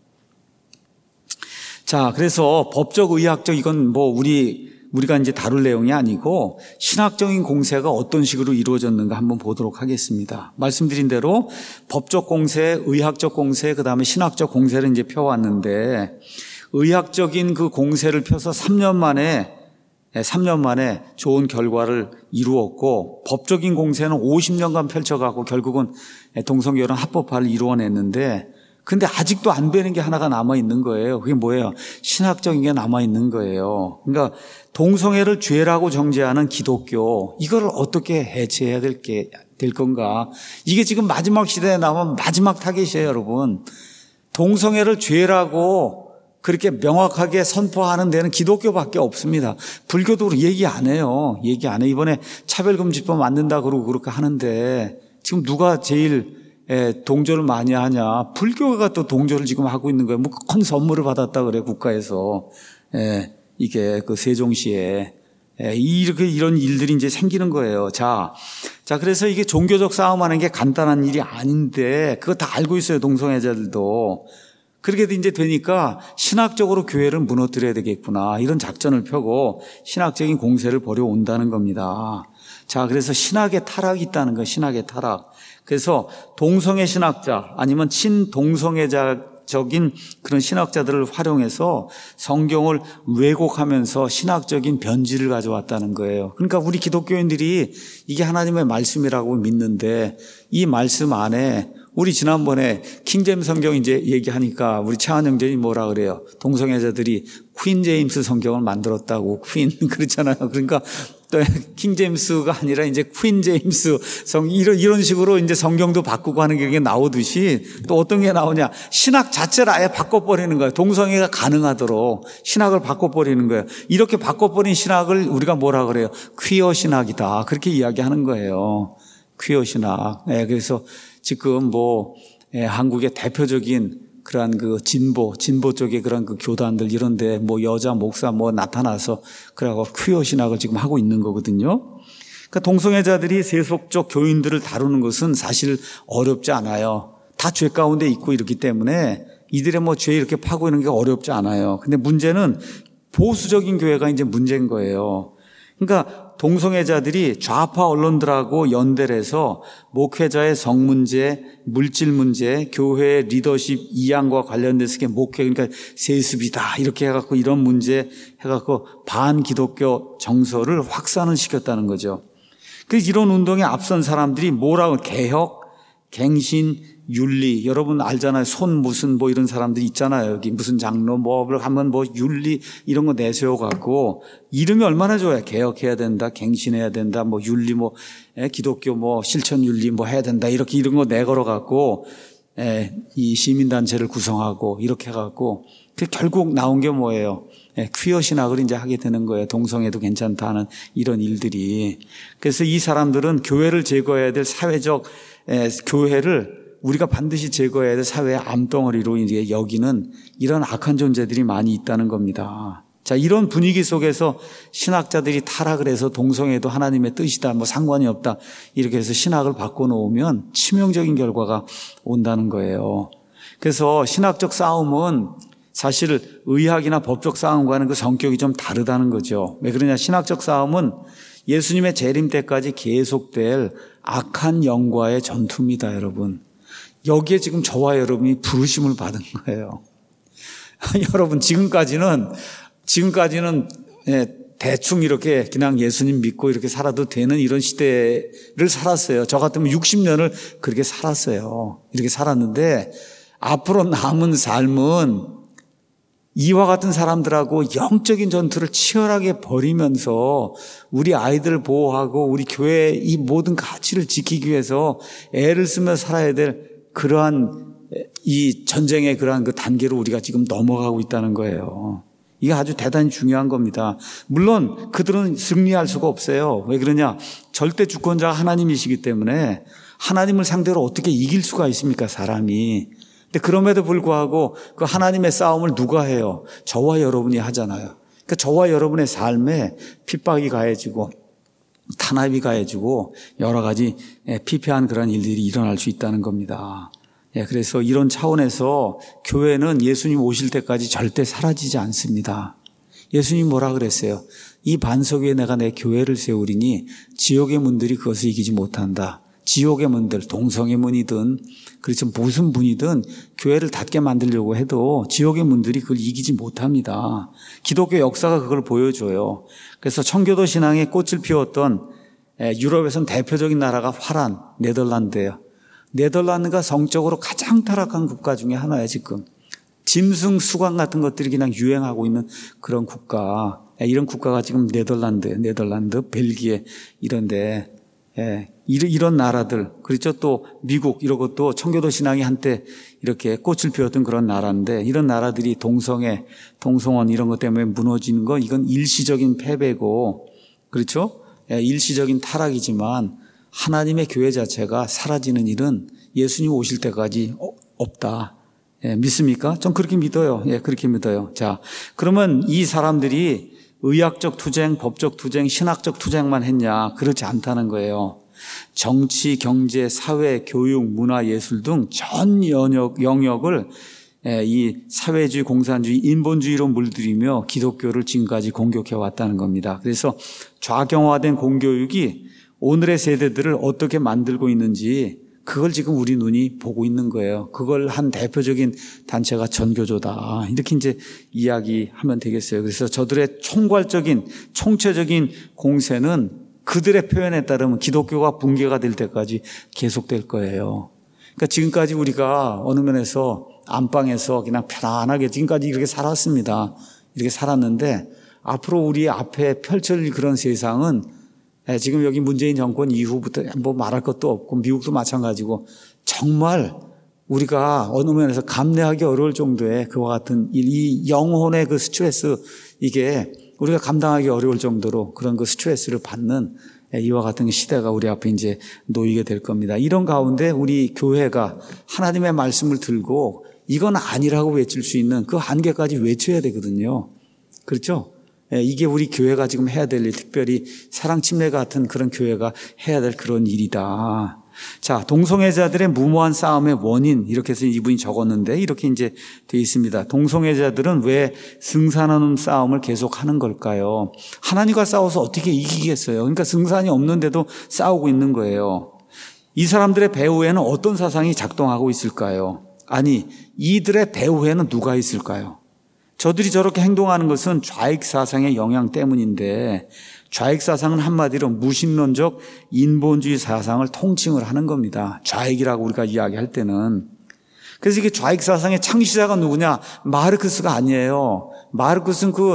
Speaker 1: 자, 그래서 법적, 의학적 이건 뭐 우리 우리가 이제 다룰 내용이 아니고 신학적인 공세가 어떤 식으로 이루어졌는가 한번 보도록 하겠습니다. 말씀드린 대로 법적 공세, 의학적 공세, 그다음에 신학적 공세를 이제 펴왔는데, 의학적인 그 공세를 펴서 삼 년 만에 삼 년 만에 좋은 결과를 이루었고, 법적인 공세는 오십 년간 펼쳐가고 결국은 동성결혼 합법화를 이루어냈는데, 근데 아직도 안 되는 게 하나가 남아있는 거예요. 그게 뭐예요? 신학적인 게 남아있는 거예요. 그러니까 동성애를 죄라고 정죄하는 기독교, 이걸 어떻게 해체해야 될 게, 될 건가? 이게 지금 마지막 시대에 나오면 마지막 타겟이에요, 여러분. 동성애를 죄라고 그렇게 명확하게 선포하는 데는 기독교밖에 없습니다. 불교도 얘기 안 해요. 얘기 안 해요. 이번에 차별금지법 만든다 그러고 그렇게 하는데 지금 누가 제일 동조를 많이 하냐? 불교가 또 동조를 지금 하고 있는 거예요. 뭐 큰 선물을 받았다 그래 국가에서. 예, 이게 그 세종시에 예, 이렇게 이런 일들이 이제 생기는 거예요. 자, 자 그래서 이게 종교적 싸움하는 게 간단한 일이 아닌데 그거 다 알고 있어요. 동성애자들도. 그렇게 이제 되니까 신학적으로 교회를 무너뜨려야 되겠구나 이런 작전을 펴고 신학적인 공세를 벌여온다는 겁니다. 자, 그래서 신학의 타락이 있다는 거예요. 신학의 타락. 그래서 동성애 신학자 아니면 친동성애자적인 그런 신학자들을 활용해서 성경을 왜곡하면서 신학적인 변질을 가져왔다는 거예요. 그러니까 우리 기독교인들이 이게 하나님의 말씀이라고 믿는데 이 말씀 안에 우리 지난번에 킹제임스 성경 이제 얘기하니까 우리 차한 형제님 뭐라 그래요? 동성애자들이 퀸 제임스 성경을 만들었다고. 퀸 그렇잖아요. 그러니까 또 킹제임스가 아니라 이제 퀸 제임스 성 이런 이런 식으로 이제 성경도 바꾸고 하는 게 나오듯이 또 어떤 게 나오냐? 신학 자체를 아예 바꿔버리는 거예요. 동성애가 가능하도록 신학을 바꿔버리는 거예요. 이렇게 바꿔버린 신학을 우리가 뭐라 그래요? 퀴어 신학이다. 그렇게 이야기하는 거예요. 퀴어 신학. 네, 그래서 지금 뭐 예, 한국의 대표적인 그러한 그 진보 진보 쪽의 그런 그 교단들 이런데 뭐 여자 목사 뭐 나타나서 그러고 퀴어 신학을 지금 하고 있는 거거든요. 그러니까 동성애자들이 세속적 교인들을 다루는 것은 사실 어렵지 않아요. 다 죄 가운데 있고 이렇기 때문에 이들의 뭐 죄 이렇게 파고 있는 게 어렵지 않아요. 근데 문제는 보수적인 교회가 이제 문제인 거예요. 그러니까 동성애자들이 좌파 언론들하고 연대를 해서 목회자의 성 문제, 물질 문제, 교회의 리더십 이양과 관련돼서 목회 그러니까 세습이다 이렇게 해갖고 이런 문제 해갖고 반기독교 정서를 확산을 시켰다는 거죠. 그래서 이런 운동에 앞선 사람들이 뭐라고 개혁, 갱신, 윤리 여러분 알잖아요. 손 무슨 뭐 이런 사람들 있잖아요. 여기 무슨 장로 뭐를 하면 뭐 윤리 이런 거 내세워 갖고 이름이 얼마나 좋아요. 개혁해야 된다, 갱신해야 된다, 뭐 윤리 뭐 에, 기독교 뭐 실천 윤리 뭐 해야 된다 이렇게 이런 거 내걸어 갖고 에, 이 시민 단체를 구성하고 이렇게 해 갖고 결국 나온 게 뭐예요? 에, 퀴어 신학을 이제 하게 되는 거예요. 동성애도 괜찮다는 이런 일들이. 그래서 이 사람들은 교회를 제거해야 될 사회적 에, 교회를 우리가 반드시 제거해야 될 사회의 암덩어리로 이제 여기는 이런 악한 존재들이 많이 있다는 겁니다. 자, 이런 분위기 속에서 신학자들이 타락을 해서 동성애도 하나님의 뜻이다, 뭐 상관이 없다, 이렇게 해서 신학을 바꿔놓으면 치명적인 결과가 온다는 거예요. 그래서 신학적 싸움은 사실 의학이나 법적 싸움과는 그 성격이 좀 다르다는 거죠. 왜 그러냐? 신학적 싸움은 예수님의 재림 때까지 계속될 악한 영과의 전투입니다, 여러분. 여기에 지금 저와 여러분이 부르심을 받은 거예요. 여러분 지금까지는 지금까지는 대충 이렇게 그냥 예수님 믿고 이렇게 살아도 되는 이런 시대를 살았어요. 저 같으면 육십 년을 그렇게 살았어요. 이렇게 살았는데 앞으로 남은 삶은 이와 같은 사람들하고 영적인 전투를 치열하게 벌이면서 우리 아이들을 보호하고 우리 교회의 이 모든 가치를 지키기 위해서 애를 쓰며 살아야 될 그러한 이 전쟁의 그러한 그 단계로 우리가 지금 넘어가고 있다는 거예요. 이게 아주 대단히 중요한 겁니다. 물론 그들은 승리할 수가 없어요. 왜 그러냐? 절대 주권자가 하나님이시기 때문에 하나님을 상대로 어떻게 이길 수가 있습니까, 사람이. 근데 그럼에도 불구하고 그 하나님의 싸움을 누가 해요? 저와 여러분이 하잖아요. 그러니까 저와 여러분의 삶에 핍박이 가해지고 탄압이 가해지고 여러 가지 피폐한 그런 일들이 일어날 수 있다는 겁니다. 그래서 이런 차원에서 교회는 예수님 오실 때까지 절대 사라지지 않습니다. 예수님 뭐라 그랬어요? 이 반석 위에 내가 내 교회를 세우리니 지옥의 문들이 그것을 이기지 못한다. 지옥의 문들, 동성의 문이든 그렇죠 무슨 문이든 교회를 닫게 만들려고 해도 지옥의 문들이 그걸 이기지 못합니다. 기독교 역사가 그걸 보여줘요. 그래서 청교도 신앙의 꽃을 피웠던 유럽에선 대표적인 나라가 화란, 네덜란드예요. 네덜란드가 성적으로 가장 타락한 국가 중에 하나예요, 지금. 짐승 수강 같은 것들이 그냥 유행하고 있는 그런 국가. 이런 국가가 지금 네덜란드, 네덜란드, 벨기에 이런데 예, 이런 나라들, 그렇죠. 또 미국 이런 것도 청교도 신앙이 한때 이렇게 꽃을 피웠던 그런 나라인데 이런 나라들이 동성애, 동성원 이런 것 때문에 무너지는 건 이건 일시적인 패배고 그렇죠. 예, 일시적인 타락이지만 하나님의 교회 자체가 사라지는 일은 예수님 오실 때까지 없다. 예, 믿습니까? 전 그렇게 믿어요. 예, 그렇게 믿어요. 자, 그러면 이 사람들이 의학적 투쟁, 법적 투쟁, 신학적 투쟁만 했냐? 그렇지 않다는 거예요. 정치, 경제, 사회, 교육, 문화, 예술 등 전 영역, 영역을 이 사회주의, 공산주의, 인본주의로 물들이며 기독교를 지금까지 공격해 왔다는 겁니다. 그래서 좌경화된 공교육이 오늘의 세대들을 어떻게 만들고 있는지 그걸 지금 우리 눈이 보고 있는 거예요. 그걸 한 대표적인 단체가 전교조다. 이렇게 이제 이야기하면 되겠어요. 그래서 저들의 총괄적인, 총체적인 공세는 그들의 표현에 따르면 기독교가 붕괴가 될 때까지 계속될 거예요. 그러니까 지금까지 우리가 어느 면에서 안방에서 그냥 편안하게 지금까지 이렇게 살았습니다. 이렇게 살았는데 앞으로 우리 앞에 펼쳐질 그런 세상은 지금 여기 문재인 정권 이후부터 뭐 말할 것도 없고 미국도 마찬가지고 정말 우리가 어느 면에서 감내하기 어려울 정도의 그와 같은 이 영혼의 그 스트레스 이게 우리가 감당하기 어려울 정도로 그런 그 스트레스를 받는 이와 같은 시대가 우리 앞에 이제 놓이게 될 겁니다. 이런 가운데 우리 교회가 하나님의 말씀을 들고 이건 아니라고 외칠 수 있는 그 한계까지 외쳐야 되거든요. 그렇죠? 이게 우리 교회가 지금 해야 될 일, 특별히 사랑침례 같은 그런 교회가 해야 될 그런 일이다. 자, 동성애자들의 무모한 싸움의 원인 이렇게 해서 이분이 적었는데 이렇게 이제 되어 있습니다. 동성애자들은 왜 승산하는 싸움을 계속하는 걸까요? 하나님과 싸워서 어떻게 이기겠어요? 그러니까 승산이 없는데도 싸우고 있는 거예요. 이 사람들의 배후에는 어떤 사상이 작동하고 있을까요? 아니, 이들의 배후에는 누가 있을까요? 저들이 저렇게 행동하는 것은 좌익 사상의 영향 때문인데 좌익 사상은 한마디로 무신론적 인본주의 사상을 통칭을 하는 겁니다. 좌익이라고 우리가 이야기할 때는. 그래서 이게 좌익 사상의 창시자가 누구냐? 마르크스가 아니에요. 마르크스는 그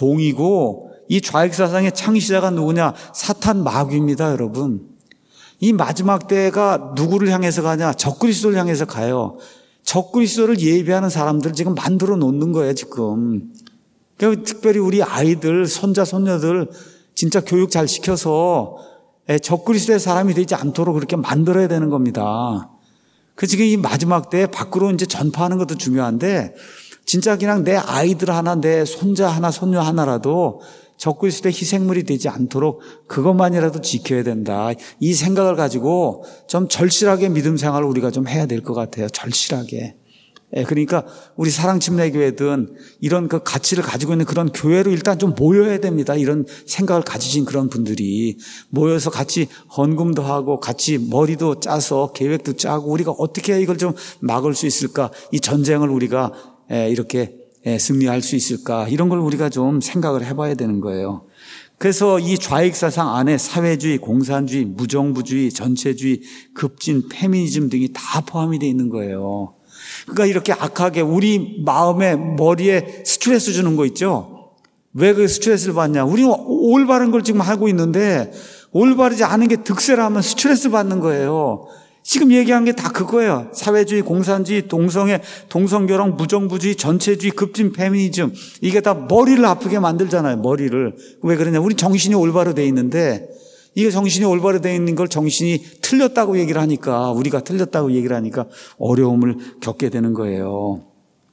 Speaker 1: 종이고 이 좌익 사상의 창시자가 누구냐? 사탄 마귀입니다, 여러분. 이 마지막 때가 누구를 향해서 가냐? 적그리스도를 향해서 가요. 적그리스도를 예비하는 사람들 지금 만들어 놓는 거예요, 지금. 그러니까 특별히 우리 아이들, 손자, 손녀들 진짜 교육 잘 시켜서 적그리스도의 사람이 되지 않도록 그렇게 만들어야 되는 겁니다. 그 지금 이 마지막 때 밖으로 이제 전파하는 것도 중요한데 진짜 그냥 내 아이들 하나, 내 손자 하나, 손녀 하나라도 적그리스도의 희생물이 되지 않도록 그것만이라도 지켜야 된다. 이 생각을 가지고 좀 절실하게 믿음 생활을 우리가 좀 해야 될 것 같아요. 절실하게. 그러니까 우리 사랑침례교회든 이런 그 가치를 가지고 있는 그런 교회로 일단 좀 모여야 됩니다. 이런 생각을 가지신 그런 분들이 모여서 같이 헌금도 하고 같이 머리도 짜서 계획도 짜고 우리가 어떻게 이걸 좀 막을 수 있을까? 이 전쟁을 우리가 이렇게 승리할 수 있을까? 이런 걸 우리가 좀 생각을 해봐야 되는 거예요. 그래서 이 좌익 사상 안에 사회주의, 공산주의, 무정부주의, 전체주의, 급진, 페미니즘 등이 다 포함이 되어 있는 거예요. 그러니까 이렇게 악하게 우리 마음에 머리에 스트레스 주는 거 있죠? 왜 그 스트레스를 받냐? 우리는 올바른 걸 지금 하고 있는데 올바르지 않은 게 득세를 하면 스트레스 받는 거예요. 지금 얘기한 게 다 그거예요. 사회주의, 공산주의, 동성애, 동성결혼, 무정부주의, 전체주의, 급진, 페미니즘. 이게 다 머리를 아프게 만들잖아요. 머리를. 왜 그러냐? 우리 정신이 올바로 돼 있는데 이게 정신이 올바로 돼 있는 걸 정신이 틀렸다고 얘기를 하니까 우리가 틀렸다고 얘기를 하니까 어려움을 겪게 되는 거예요.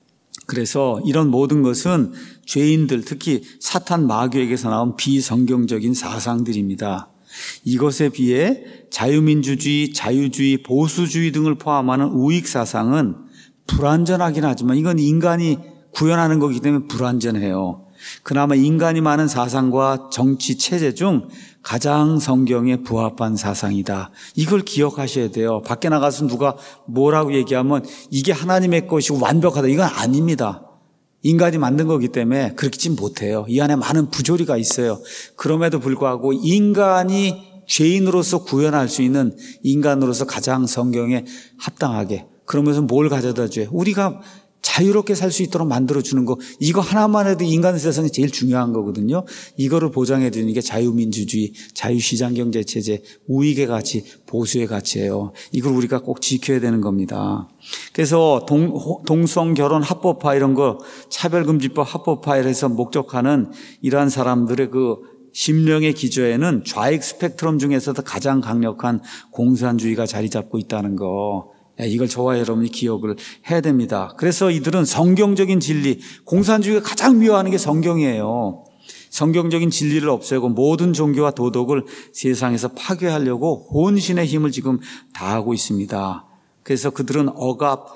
Speaker 1: 그래서 이런 모든 것은 죄인들, 특히 사탄 마귀에게서 나온 비성경적인 사상들입니다. 이것에 비해 자유민주주의, 자유주의, 보수주의 등을 포함하는 우익 사상은 불완전하긴 하지만 이건 인간이 구현하는 거기 때문에 불완전해요. 그나마 인간이 많은 사상과 정치 체제 중 가장 성경에 부합한 사상이다. 이걸 기억하셔야 돼요. 밖에 나가서 누가 뭐라고 얘기하면 이게 하나님의 것이고 완벽하다. 이건 아닙니다. 인간이 만든 거기 때문에 그렇지 못해요. 이 안에 많은 부조리가 있어요. 그럼에도 불구하고 인간이 죄인으로서 구현할 수 있는 인간으로서 가장 성경에 합당하게 그러면서 뭘 가져다 줘요? 우리가 자유롭게 살 수 있도록 만들어주는 거, 이거 하나만 해도 인간 세상이 제일 중요한 거거든요. 이거를 보장해 주는 게 자유민주주의, 자유시장경제체제, 우익의 가치, 보수의 가치예요. 이걸 우리가 꼭 지켜야 되는 겁니다. 그래서 동, 동성결혼 합법화 이런 거, 차별금지법 합법화를 해서 목적하는 이러한 사람들의 그 심령의 기저에는 좌익 스펙트럼 중에서도 가장 강력한 공산주의가 자리 잡고 있다는 거, 이걸 저와 여러분이 기억을 해야 됩니다. 그래서 이들은 성경적인 진리, 공산주의가 가장 미워하는 게 성경이에요. 성경적인 진리를 없애고 모든 종교와 도덕을 세상에서 파괴하려고 혼신의 힘을 지금 다하고 있습니다. 그래서 그들은 억압,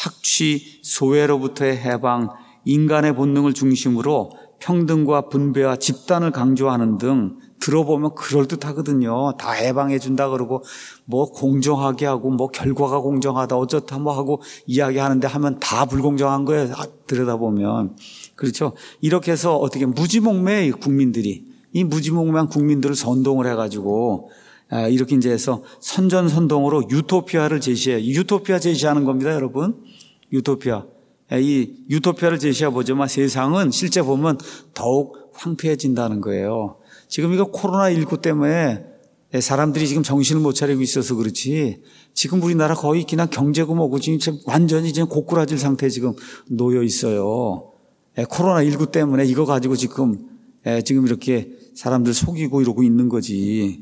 Speaker 1: 착취, 소외로부터의 해방, 인간의 본능을 중심으로 평등과 분배와 집단을 강조하는 등 들어보면 그럴듯하거든요. 다 해방해 준다 그러고 뭐 공정하게 하고 뭐 결과가 공정하다 어쩌다 뭐 하고 이야기하는데 하면 다 불공정한 거예요. 들여다보면. 그렇죠. 이렇게 해서 어떻게 무지몽매의 국민들이, 이 무지몽매한 국민들을 선동을 해가지고 이렇게 이제 해서 선전선동으로 유토피아를 제시해요. 유토피아 제시하는 겁니다, 여러분. 유토피아. 이 유토피아를 제시해 보지만 세상은 실제 보면 더욱 황폐해진다는 거예요. 지금 이거 코로나십구 때문에 사람들이 지금 정신을 못 차리고 있어서 그렇지, 지금 우리나라 거의 그냥 경제고 뭐고 지금 완전히 지금 고꾸라질 상태에 지금 놓여 있어요. 코로나십구 때문에 이거 가지고 지금, 지금 이렇게 사람들 속이고 이러고 있는 거지.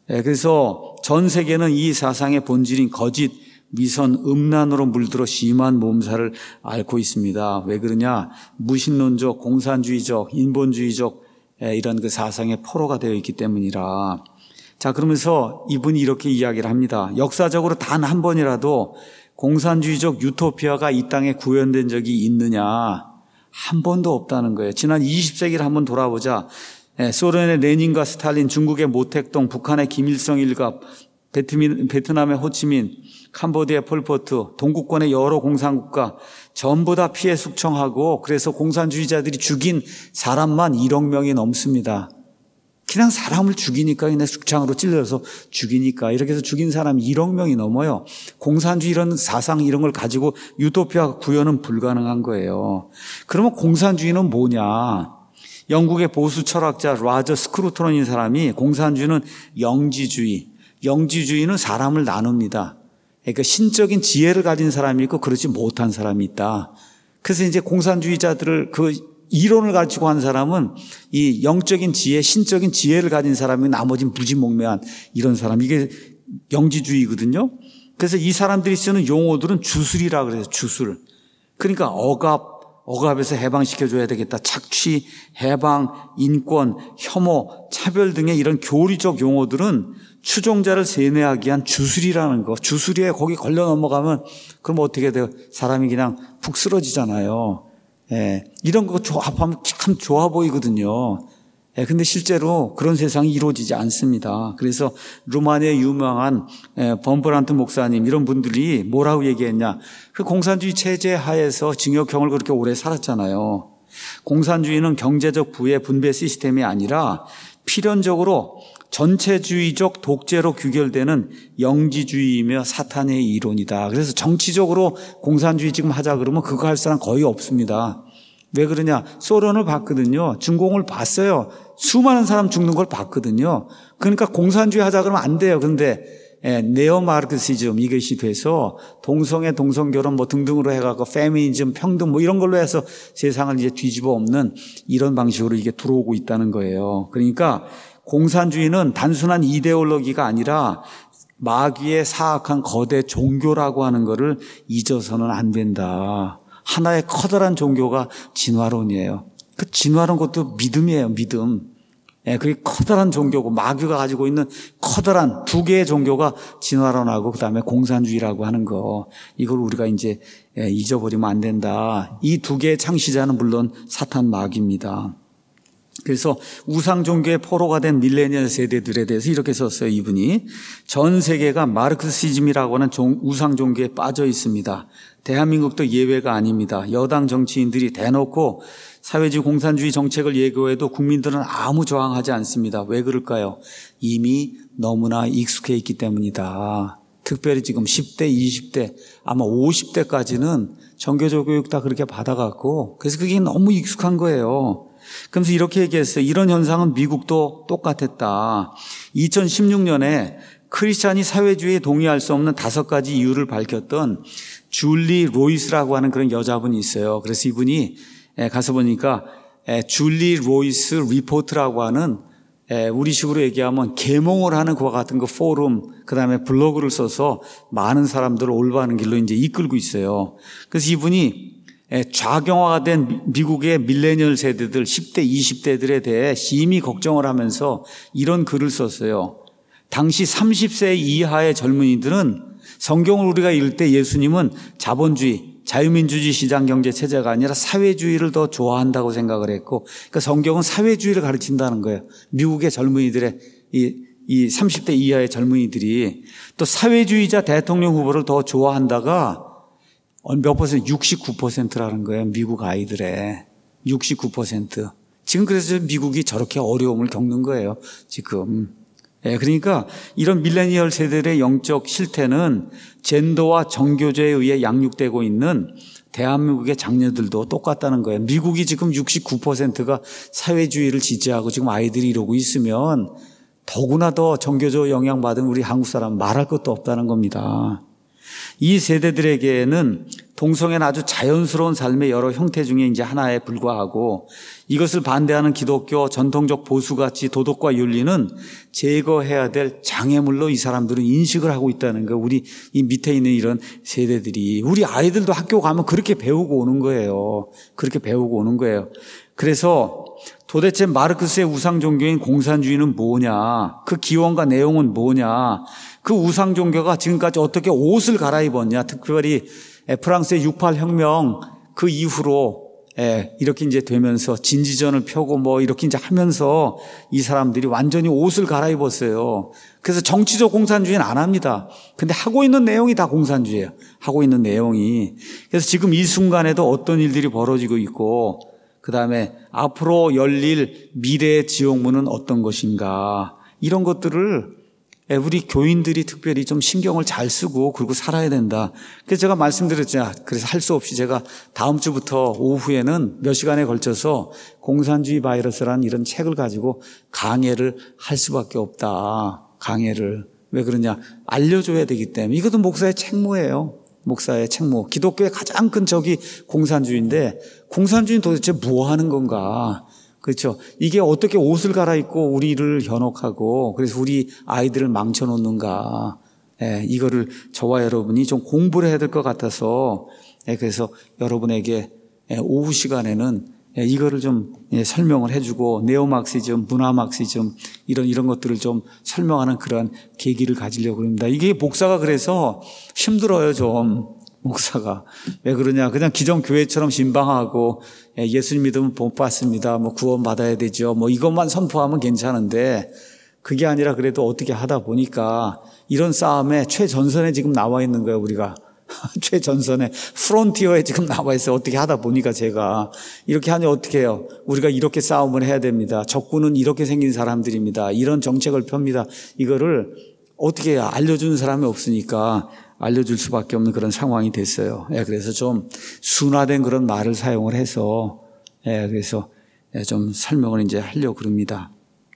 Speaker 1: 그래서 전 세계는 이 사상의 본질인 거짓, 위선, 음란으로 물들어 심한 몸살을 앓고 있습니다. 왜 그러냐? 무신론적, 공산주의적, 인본주의적 이런 그 사상의 포로가 되어 있기 때문이라. 자, 그러면서 이분이 이렇게 이야기를 합니다. 역사적으로 단 한 번이라도 공산주의적 유토피아가 이 땅에 구현된 적이 있느냐? 한 번도 없다는 거예요. 지난 이십 세기를 한번 돌아보자. 소련의 레닌과 스탈린, 중국의 모택동, 북한의 김일성 일갑, 베트남의 호치민, 캄보디아의 폴포트, 동구권의 여러 공산국가 전부 다 피해 숙청하고, 그래서 공산주의자들이 죽인 사람만 일억 명이 넘습니다. 그냥 사람을 죽이니까, 그냥 숙창으로 찔러서 죽이니까 이렇게 해서 죽인 사람이 일억 명이 넘어요. 공산주의 이런 사상 이런 걸 가지고 유토피아 구현은 불가능한 거예요. 그러면 공산주의는 뭐냐? 영국의 보수 철학자 라저 스크루톤인 사람이 공산주의는 영지주의, 영지주의는 사람을 나눕니다. 그러니까 신적인 지혜를 가진 사람이 있고 그렇지 못한 사람이 있다. 그래서 이제 공산주의자들을 그 이론을 가지고 한 사람은 이 영적인 지혜, 신적인 지혜를 가진 사람이, 나머지는 무지몽매한 이런 사람, 이게 영지주의거든요. 그래서 이 사람들이 쓰는 용어들은 주술이라 그래요. 주술. 그러니까 억압, 억압에서 해방시켜줘야 되겠다. 착취, 해방, 인권, 혐오, 차별 등의 이런 교리적 용어들은 추종자를 세뇌하기 위한 주술이라는 거. 주술에 거기 걸려 넘어가면 그럼 어떻게 돼요? 사람이 그냥 푹 쓰러지잖아요. 예, 이런 거 조합하면 참 좋아 보이거든요. 예, 근데 실제로 그런 세상이 이루어지지 않습니다. 그래서 루마니아의 유명한 예, 범브란트 목사님 이런 분들이 뭐라고 얘기했냐? 그 공산주의 체제 하에서 징역형을 그렇게 오래 살았잖아요. 공산주의는 경제적 부의 분배 시스템이 아니라 필연적으로 전체주의적 독재로 규결되는 영지주의이며 사탄의 이론이다. 그래서 정치적으로 공산주의 지금 하자 그러면 그거 할 사람 거의 없습니다. 왜 그러냐? 소련을 봤거든요. 중공을 봤어요. 수많은 사람 죽는 걸 봤거든요. 그러니까 공산주의 하자 그러면 안 돼요. 그런데 예, 네오마르크시즘 이것이 돼서 동성애, 동성결혼 뭐 등등으로 해갖고 페미니즘, 평등 뭐 이런 걸로 해서 세상을 이제 뒤집어 엎는 이런 방식으로 이게 들어오고 있다는 거예요. 그러니까 공산주의는 단순한 이데올로기가 아니라 마귀의 사악한 거대 종교라고 하는 것을 잊어서는 안 된다. 하나의 커다란 종교가 진화론이에요. 그 진화론 것도 믿음이에요. 믿음. 예, 그게 커다란 종교고 마귀가 가지고 있는 커다란 두 개의 종교가 진화론하고 그다음에 공산주의라고 하는 거. 이걸 우리가 이제 예, 잊어버리면 안 된다. 이 두 개의 창시자는 물론 사탄 마귀입니다. 그래서 우상 종교의 포로가 된 밀레니얼 세대들에 대해서 이렇게 썼어요. 이분이 전 세계가 마르크시즘이라고 하는 종, 우상 종교에 빠져 있습니다. 대한민국도 예외가 아닙니다. 여당 정치인들이 대놓고 사회주의 공산주의 정책을 예고해도 국민들은 아무 저항하지 않습니다. 왜 그럴까요? 이미 너무나 익숙해 있기 때문이다. 특별히 지금 십 대, 이십 대, 아마 오십 대까지는 정교조 교육 다 그렇게 받아갖고 그래서 그게 너무 익숙한 거예요. 그러면서 이렇게 얘기했어요. 이런 현상은 미국도 똑같았다. 이천십육 년에 크리스찬이 사회주의에 동의할 수 없는 다섯 가지 이유를 밝혔던 줄리 로이스라고 하는 그런 여자분이 있어요. 그래서 이분이 가서 보니까 줄리 로이스 리포트라고 하는 우리식으로 얘기하면 계몽을 하는 그와 같은 그 포럼, 그 다음에 블로그를 써서 많은 사람들을 올바른 길로 이제 이끌고 있어요. 그래서 이분이 좌경화가 된 미국의 밀레니얼 세대들, 십 대, 이십 대들에 대해 심히 걱정을 하면서 이런 글을 썼어요. 당시 삼십 세 이하의 젊은이들은 성경을 우리가 읽을 때 예수님은 자본주의, 자유민주주의 시장경제 체제가 아니라 사회주의를 더 좋아한다고 생각을 했고, 그러니까 성경은 사회주의를 가르친다는 거예요. 미국의 젊은이들의 이, 이 삼십 대 이하의 젊은이들이 또 사회주의자 대통령 후보를 더 좋아한다가 몇 퍼센트? 육십구 퍼센트라는 거예요. 미국 아이들의 육십구 퍼센트. 지금 그래서 미국이 저렇게 어려움을 겪는 거예요. 지금. 예, 그러니까 이런 밀레니얼 세대의 영적 실태는 젠더와 정교제에 의해 양육되고 있는 대한민국의 장녀들도 똑같다는 거예요. 미국이 지금 육십구 퍼센트가 사회주의를 지지하고 지금 아이들이 이러고 있으면 더구나 더 정교조 영향받은 우리 한국 사람 말할 것도 없다는 겁니다. 이 세대들에게는 동성애는 아주 자연스러운 삶의 여러 형태 중에 이제 하나에 불과하고 이것을 반대하는 기독교 전통적 보수가치 도덕과 윤리는 제거해야 될 장애물로 이 사람들은 인식을 하고 있다는 거. 우리 이 밑에 있는 이런 세대들이 우리 아이들도 학교 가면 그렇게 배우고 오는 거예요. 그렇게 배우고 오는 거예요. 그래서 도대체 마르크스의 우상 종교인 공산주의는 뭐냐? 그 기원과 내용은 뭐냐? 그 우상 종교가 지금까지 어떻게 옷을 갈아입었냐? 특별히 프랑스의 육팔 혁명 그 이후로 이렇게 이제 되면서 진지전을 펴고 뭐 이렇게 이제 하면서 이 사람들이 완전히 옷을 갈아입었어요. 그래서 정치적 공산주의는 안 합니다. 근데 하고 있는 내용이 다 공산주의예요. 하고 있는 내용이. 그래서 지금 이 순간에도 어떤 일들이 벌어지고 있고 그 다음에 앞으로 열릴 미래의 지옥문은 어떤 것인가 이런 것들을 우리 교인들이 특별히 좀 신경을 잘 쓰고 그리고 살아야 된다. 그래서 제가 말씀드렸죠. 그래서 할 수 없이 제가 다음 주부터 오후에는 몇 시간에 걸쳐서 공산주의 바이러스라는 이런 책을 가지고 강해를 할 수밖에 없다. 강해를. 왜 그러냐. 알려줘야 되기 때문에. 이것도 목사의 책무예요. 목사의 책무. 기독교의 가장 큰 적이 공산주의인데 공산주의는 도대체 뭐 하는 건가. 그렇죠. 이게 어떻게 옷을 갈아입고 우리를 현혹하고 그래서 우리 아이들을 망쳐놓는가. 예, 이거를 저와 여러분이 좀 공부를 해야 될 것 같아서 예, 그래서 여러분에게 예, 오후 시간에는 예, 이거를 좀 예, 설명을 해주고 네오막시즘, 문화막시즘 이런 이런 것들을 좀 설명하는 그런 계기를 가지려고 합니다. 이게 목사가 그래서 힘들어요 좀. 목사가. 왜 그러냐. 그냥 기존교회처럼 신방하고 예수님 믿으면 복 받습니다. 뭐 구원 받아야 되죠. 뭐 이것만 선포하면 괜찮은데 그게 아니라 그래도 어떻게 하다 보니까 이런 싸움에 최전선에 지금 나와 있는 거예요. 우리가. 최전선에 프론티어에 지금 나와 있어요. 어떻게 하다 보니까 제가 이렇게 하니 어떻게 해요. 우리가 이렇게 싸움을 해야 됩니다. 적군은 이렇게 생긴 사람들입니다. 이런 정책을 펴니다. 이거를 어떻게 해야 알려주는 사람이 없으니까 알려줄 수밖에 없는 그런 상황이 됐어요. 예, 그래서 좀 순화된 그런 말을 사용을 해서, 예, 그래서 좀 설명을 이제 하려고 그럽니다.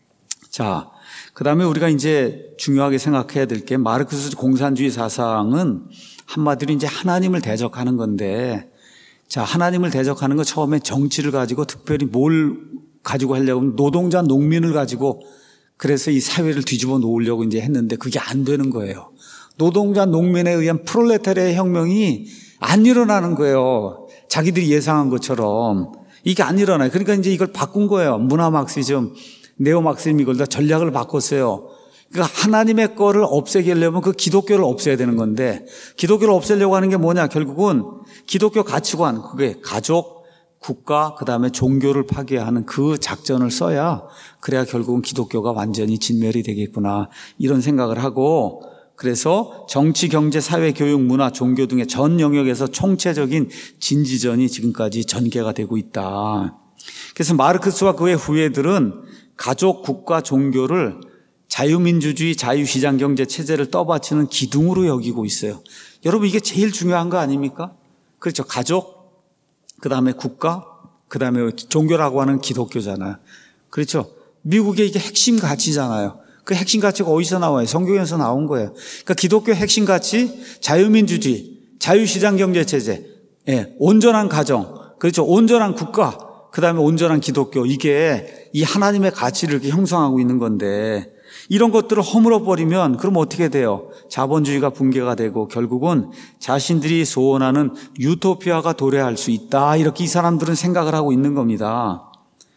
Speaker 1: 자, 그 다음에 우리가 이제 중요하게 생각해야 될 게 마르크스 공산주의 사상은 한마디로 이제 하나님을 대적하는 건데, 자, 하나님을 대적하는 거 처음에 정치를 가지고 특별히 뭘 가지고 하려고 하면 노동자, 농민을 가지고 그래서 이 사회를 뒤집어 놓으려고 이제 했는데 그게 안 되는 거예요. 노동자, 농민에 의한 프롤레타리아의 혁명이 안 일어나는 거예요. 자기들이 예상한 것처럼. 이게 안 일어나요. 그러니까 이제 이걸 바꾼 거예요. 문화막시즘, 네오막시즘 이걸 다 전략을 바꿨어요. 그러니까 하나님의 거를 없애게 하려면 그 기독교를 없애야 되는 건데 기독교를 없애려고 하는 게 뭐냐. 결국은 기독교 가치관, 그게 가족, 국가, 그다음에 종교를 파괴하는 그 작전을 써야 그래야 결국은 기독교가 완전히 진멸이 되겠구나. 이런 생각을 하고 그래서 정치, 경제, 사회, 교육, 문화, 종교 등의 전 영역에서 총체적인 진지전이 지금까지 전개가 되고 있다. 그래서 마르크스와 그의 후예들은 가족, 국가, 종교를 자유민주주의, 자유시장경제 체제를 떠받치는 기둥으로 여기고 있어요. 여러분, 이게 제일 중요한 거 아닙니까? 그렇죠. 가족, 그 다음에 국가, 그 다음에 종교라고 하는 기독교잖아요. 그렇죠. 미국의 이게 핵심 가치잖아요. 그 핵심 가치가 어디서 나와요? 성경에서 나온 거예요. 그러니까 기독교 핵심 가치, 자유민주주의, 자유시장경제체제, 예, 온전한 가정, 그렇죠. 온전한 국가, 그 다음에 온전한 기독교, 이게 이 하나님의 가치를 이렇게 형성하고 있는 건데, 이런 것들을 허물어버리면 그럼 어떻게 돼요? 자본주의가 붕괴가 되고 결국은 자신들이 소원하는 유토피아가 도래할 수 있다. 이렇게 이 사람들은 생각을 하고 있는 겁니다.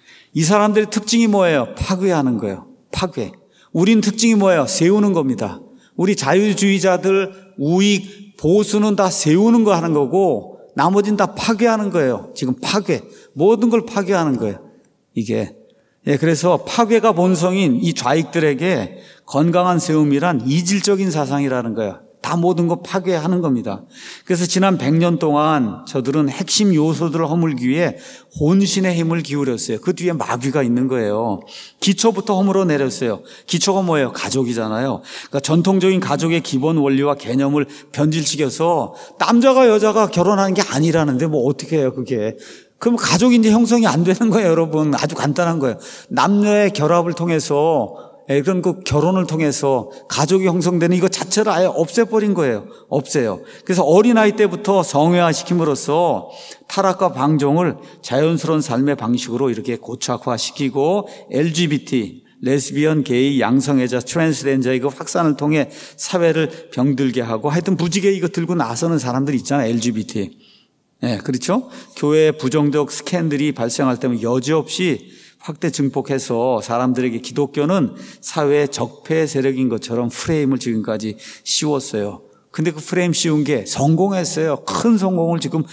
Speaker 1: 이 사람들의 특징이 뭐예요? 파괴하는 거예요. 파괴. 우린 특징이 뭐예요? 세우는 겁니다. 우리 자유주의자들 우익, 보수는 다 세우는 거 하는 거고 나머지는 다 파괴하는 거예요. 지금 파괴. 모든 걸 파괴하는 거예요. 이게. 예, 그래서 파괴가 본성인 이 좌익들에게 건강한 세움이란 이질적인 사상이라는 거예요. 다 모든 거 파괴하는 겁니다. 그래서 지난 백 년 동안 저들은 핵심 요소들을 허물기 위해 혼신의 힘을 기울였어요. 그 뒤에 마귀가 있는 거예요. 기초부터 허물어 내렸어요. 기초가 뭐예요? 가족이잖아요. 그러니까 전통적인 가족의 기본 원리와 개념을 변질시켜서 남자가 여자가 결혼하는 게 아니라는데 뭐 어떻게 해요, 그게. 그럼 가족이 이제 형성이 안 되는 거예요, 여러분. 아주 간단한 거예요. 남녀의 결합을 통해서, 그런 그 결혼을 통해서 가족이 형성되는 이거 자체를 아예 없애버린 거예요. 없애요. 그래서 어린아이 때부터 성애화시킴으로써 타락과 방종을 자연스러운 삶의 방식으로 이렇게 고착화시키고 엘지비티, 레스비언, 게이, 양성애자, 트랜스젠더 이거 확산을 통해 사회를 병들게 하고 하여튼 무지개 이거 들고 나서는 사람들 있잖아요. 엘지비티. 예, 그렇죠? 교회에 부정적 스캔들이 발생할 때면 여지없이 확대 증폭해서 사람들에게 기독교는 사회의 적폐 세력인 것처럼 프레임을 지금까지 씌웠어요. 근데 그 프레임 씌운 게 성공했어요. 큰 성공을 지금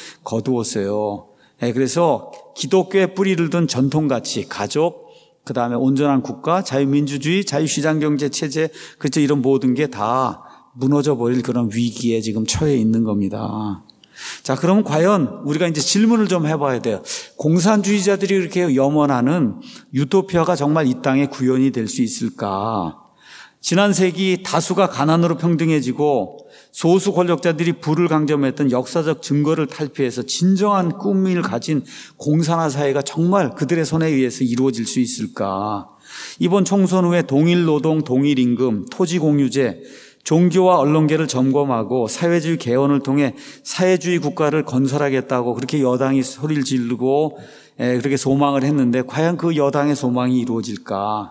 Speaker 1: 거두었어요. 예, 그래서 기독교의 뿌리를 둔 전통가치, 가족, 그 다음에 온전한 국가, 자유민주주의, 자유시장경제 체제, 그렇죠? 이런 모든 게 다 무너져 버릴 그런 위기에 지금 처해 있는 겁니다. 자, 그러면 과연 우리가 이제 질문을 좀 해봐야 돼요. 공산주의자들이 이렇게 염원하는 유토피아가 정말 이 땅에 구현이 될 수 있을까? 지난 세기 다수가 가난으로 평등해지고 소수 권력자들이 부를 강점했던 역사적 증거를 탈피해서 진정한 꿈을 가진 공산화 사회가 정말 그들의 손에 의해서 이루어질 수 있을까? 이번 총선 후에 동일노동, 동일임금, 토지공유제, 종교와 언론계를 점검하고 사회주의 개헌을 통해 사회주의 국가를 건설하겠다고 그렇게 여당이 소리를 지르고 그렇게 소망을 했는데 과연 그 여당의 소망이 이루어질까?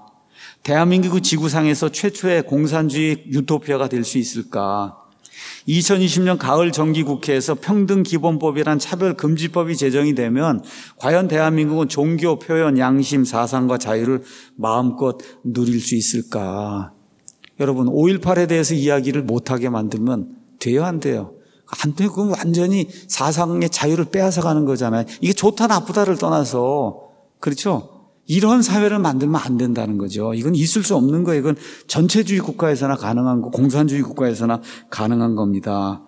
Speaker 1: 대한민국 지구상에서 최초의 공산주의 유토피아가 될 수 있을까? 이천이십 년 가을 정기국회에서 평등기본법이란 차별금지법이 제정이 되면 과연 대한민국은 종교, 표현, 양심, 사상과 자유를 마음껏 누릴 수 있을까? 여러분, 오일팔에 대해서 이야기를 못하게 만들면 돼요, 안 돼요? 안 돼요. 그건 완전히 사상의 자유를 빼앗아가는 거잖아요. 이게 좋다 나쁘다를 떠나서, 그렇죠? 이런 사회를 만들면 안 된다는 거죠. 이건 있을 수 없는 거예요. 이건 전체주의 국가에서나 가능한 거, 공산주의 국가에서나 가능한 겁니다.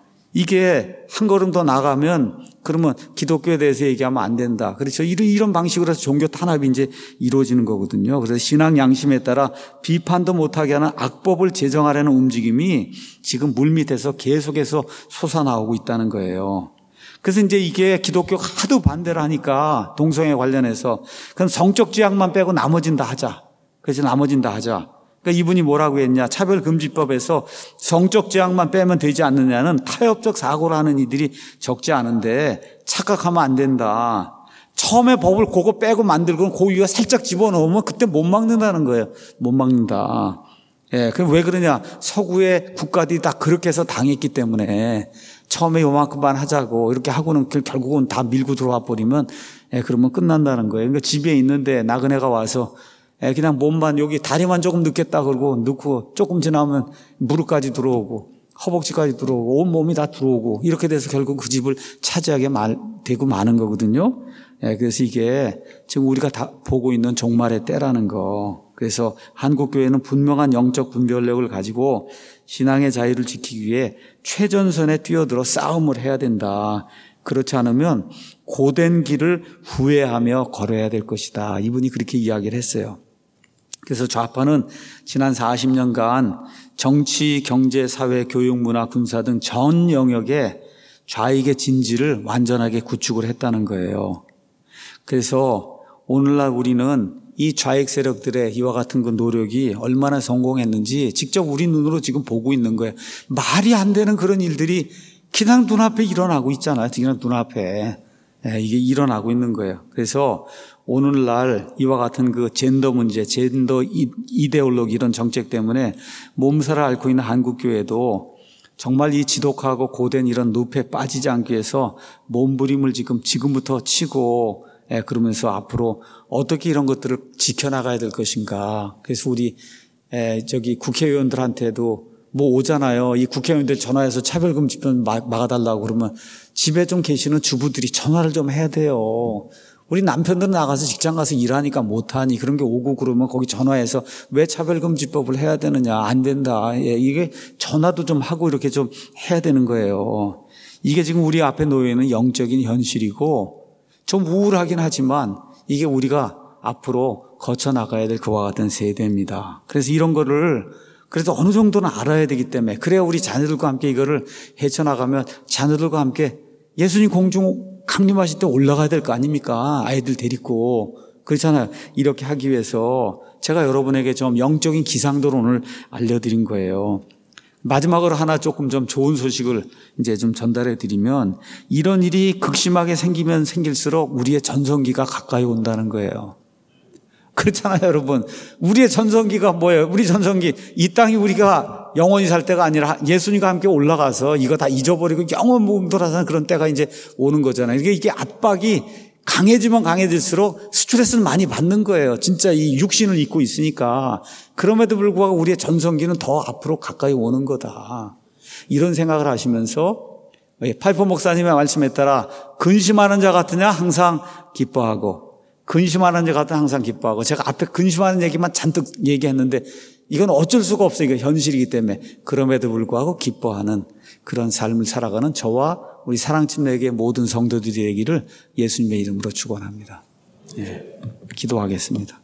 Speaker 1: 이게 한 걸음 더 나가면 그러면 기독교에 대해서 얘기하면 안 된다. 그렇죠. 이런, 이런 방식으로 해서 종교 탄압이 이제 이루어지는 거거든요. 그래서 신앙 양심에 따라 비판도 못하게 하는 악법을 제정하려는 움직임이 지금 물밑에서 계속해서 솟아나오고 있다는 거예요. 그래서 이제 이게 기독교가 하도 반대를 하니까 동성애 관련해서 그럼 성적 지향만 빼고 나머지는 다 하자. 그래서 나머지는 다 하자. 그러니까 이분이 뭐라고 했냐. 차별금지법에서 성적 지향만 빼면 되지 않느냐는 타협적 사고를 하는 이들이 적지 않은데 착각하면 안 된다. 처음에 법을 그거 빼고 만들고 그 위에 살짝 집어넣으면 그때 못 막는다는 거예요. 못 막는다. 예, 그럼 왜 그러냐. 서구의 국가들이 다 그렇게 해서 당했기 때문에 처음에 요만큼만 하자고 이렇게 하고는 결국은 다 밀고 들어와 버리면 예, 그러면 끝난다는 거예요. 그러니까 집에 있는데 나그네가 와서 예, 그냥 몸만 여기 다리만 조금 넣겠다 그러고 넣고 조금 지나면 무릎까지 들어오고 허벅지까지 들어오고 온 몸이 다 들어오고 이렇게 돼서 결국 그 집을 차지하게 말, 되고 마는 거거든요. 예, 그래서 이게 지금 우리가 다 보고 있는 종말의 때라는 거. 그래서 한국교회는 분명한 영적 분별력을 가지고 신앙의 자유를 지키기 위해 최전선에 뛰어들어 싸움을 해야 된다. 그렇지 않으면 고된 길을 후회하며 걸어야 될 것이다. 이분이 그렇게 이야기를 했어요. 그래서 좌파는 지난 사십 년간 정치, 경제, 사회, 교육, 문화, 군사 등 전 영역에 좌익의 진지를 완전하게 구축을 했다는 거예요. 그래서 오늘날 우리는 이 좌익 세력들의 이와 같은 그 노력이 얼마나 성공했는지 직접 우리 눈으로 지금 보고 있는 거예요. 말이 안 되는 그런 일들이 그냥 눈앞에 일어나고 있잖아요. 그냥 눈앞에. 이게 일어나고 있는 거예요. 그래서 오늘날 이와 같은 그 젠더 문제, 젠더 이데올로기 이런 정책 때문에 몸살을 앓고 있는 한국교회도 정말 이 지독하고 고된 이런 늪에 빠지지 않기 위해서 몸부림을 지금 지금부터 치고 예, 그러면서 앞으로 어떻게 이런 것들을 지켜나가야 될 것인가. 그래서 우리 예, 저기 국회의원들한테도 뭐 오잖아요. 이 국회의원들 전화해서 차별금 집행 막아달라고 그러면 집에 좀 계시는 주부들이 전화를 좀 해야 돼요. 우리 남편들은 나가서 직장 가서 일하니까 못하니 그런 게 오고 그러면 거기 전화해서 왜 차별금지법을 해야 되느냐. 안 된다. 예, 이게 전화도 좀 하고 이렇게 좀 해야 되는 거예요. 이게 지금 우리 앞에 놓여 있는 영적인 현실이고 좀 우울하긴 하지만 이게 우리가 앞으로 거쳐나가야 될 그와 같은 세대입니다. 그래서 이런 거를 그래도 어느 정도는 알아야 되기 때문에 그래야 우리 자녀들과 함께 이거를 헤쳐나가면 자녀들과 함께 예수님 공중 강림하실 때 올라가야 될 거 아닙니까? 아이들 데리고. 그렇잖아요. 이렇게 하기 위해서 제가 여러분에게 좀 영적인 기상도를 오늘 알려드린 거예요. 마지막으로 하나 조금 좀 좋은 소식을 이제 좀 전달해 드리면 이런 일이 극심하게 생기면 생길수록 우리의 전성기가 가까이 온다는 거예요. 그렇잖아요, 여러분. 우리의 전성기가 뭐예요? 우리 전성기, 이 땅이 우리가 영원히 살 때가 아니라 예수님과 함께 올라가서 이거 다 잊어버리고 영원 무궁돌아서는 그런 때가 이제 오는 거잖아요. 이게, 이게 압박이 강해지면 강해질수록 스트레스를 많이 받는 거예요. 진짜 이 육신을 입고 있으니까. 그럼에도 불구하고 우리의 전성기는 더 앞으로 가까이 오는 거다. 이런 생각을 하시면서 파이퍼 목사님의 말씀에 따라 근심하는 자 같으냐 항상 기뻐하고 근심하는 자 같으냐 항상 기뻐하고 제가 앞에 근심하는 얘기만 잔뜩 얘기했는데 이건 어쩔 수가 없어요. 이거 현실이기 때문에 그럼에도 불구하고 기뻐하는 그런 삶을 살아가는 저와 우리 사랑팀내에게 모든 성도들이 되기를 예수님의 이름으로 축원합니다. 예, 기도하겠습니다.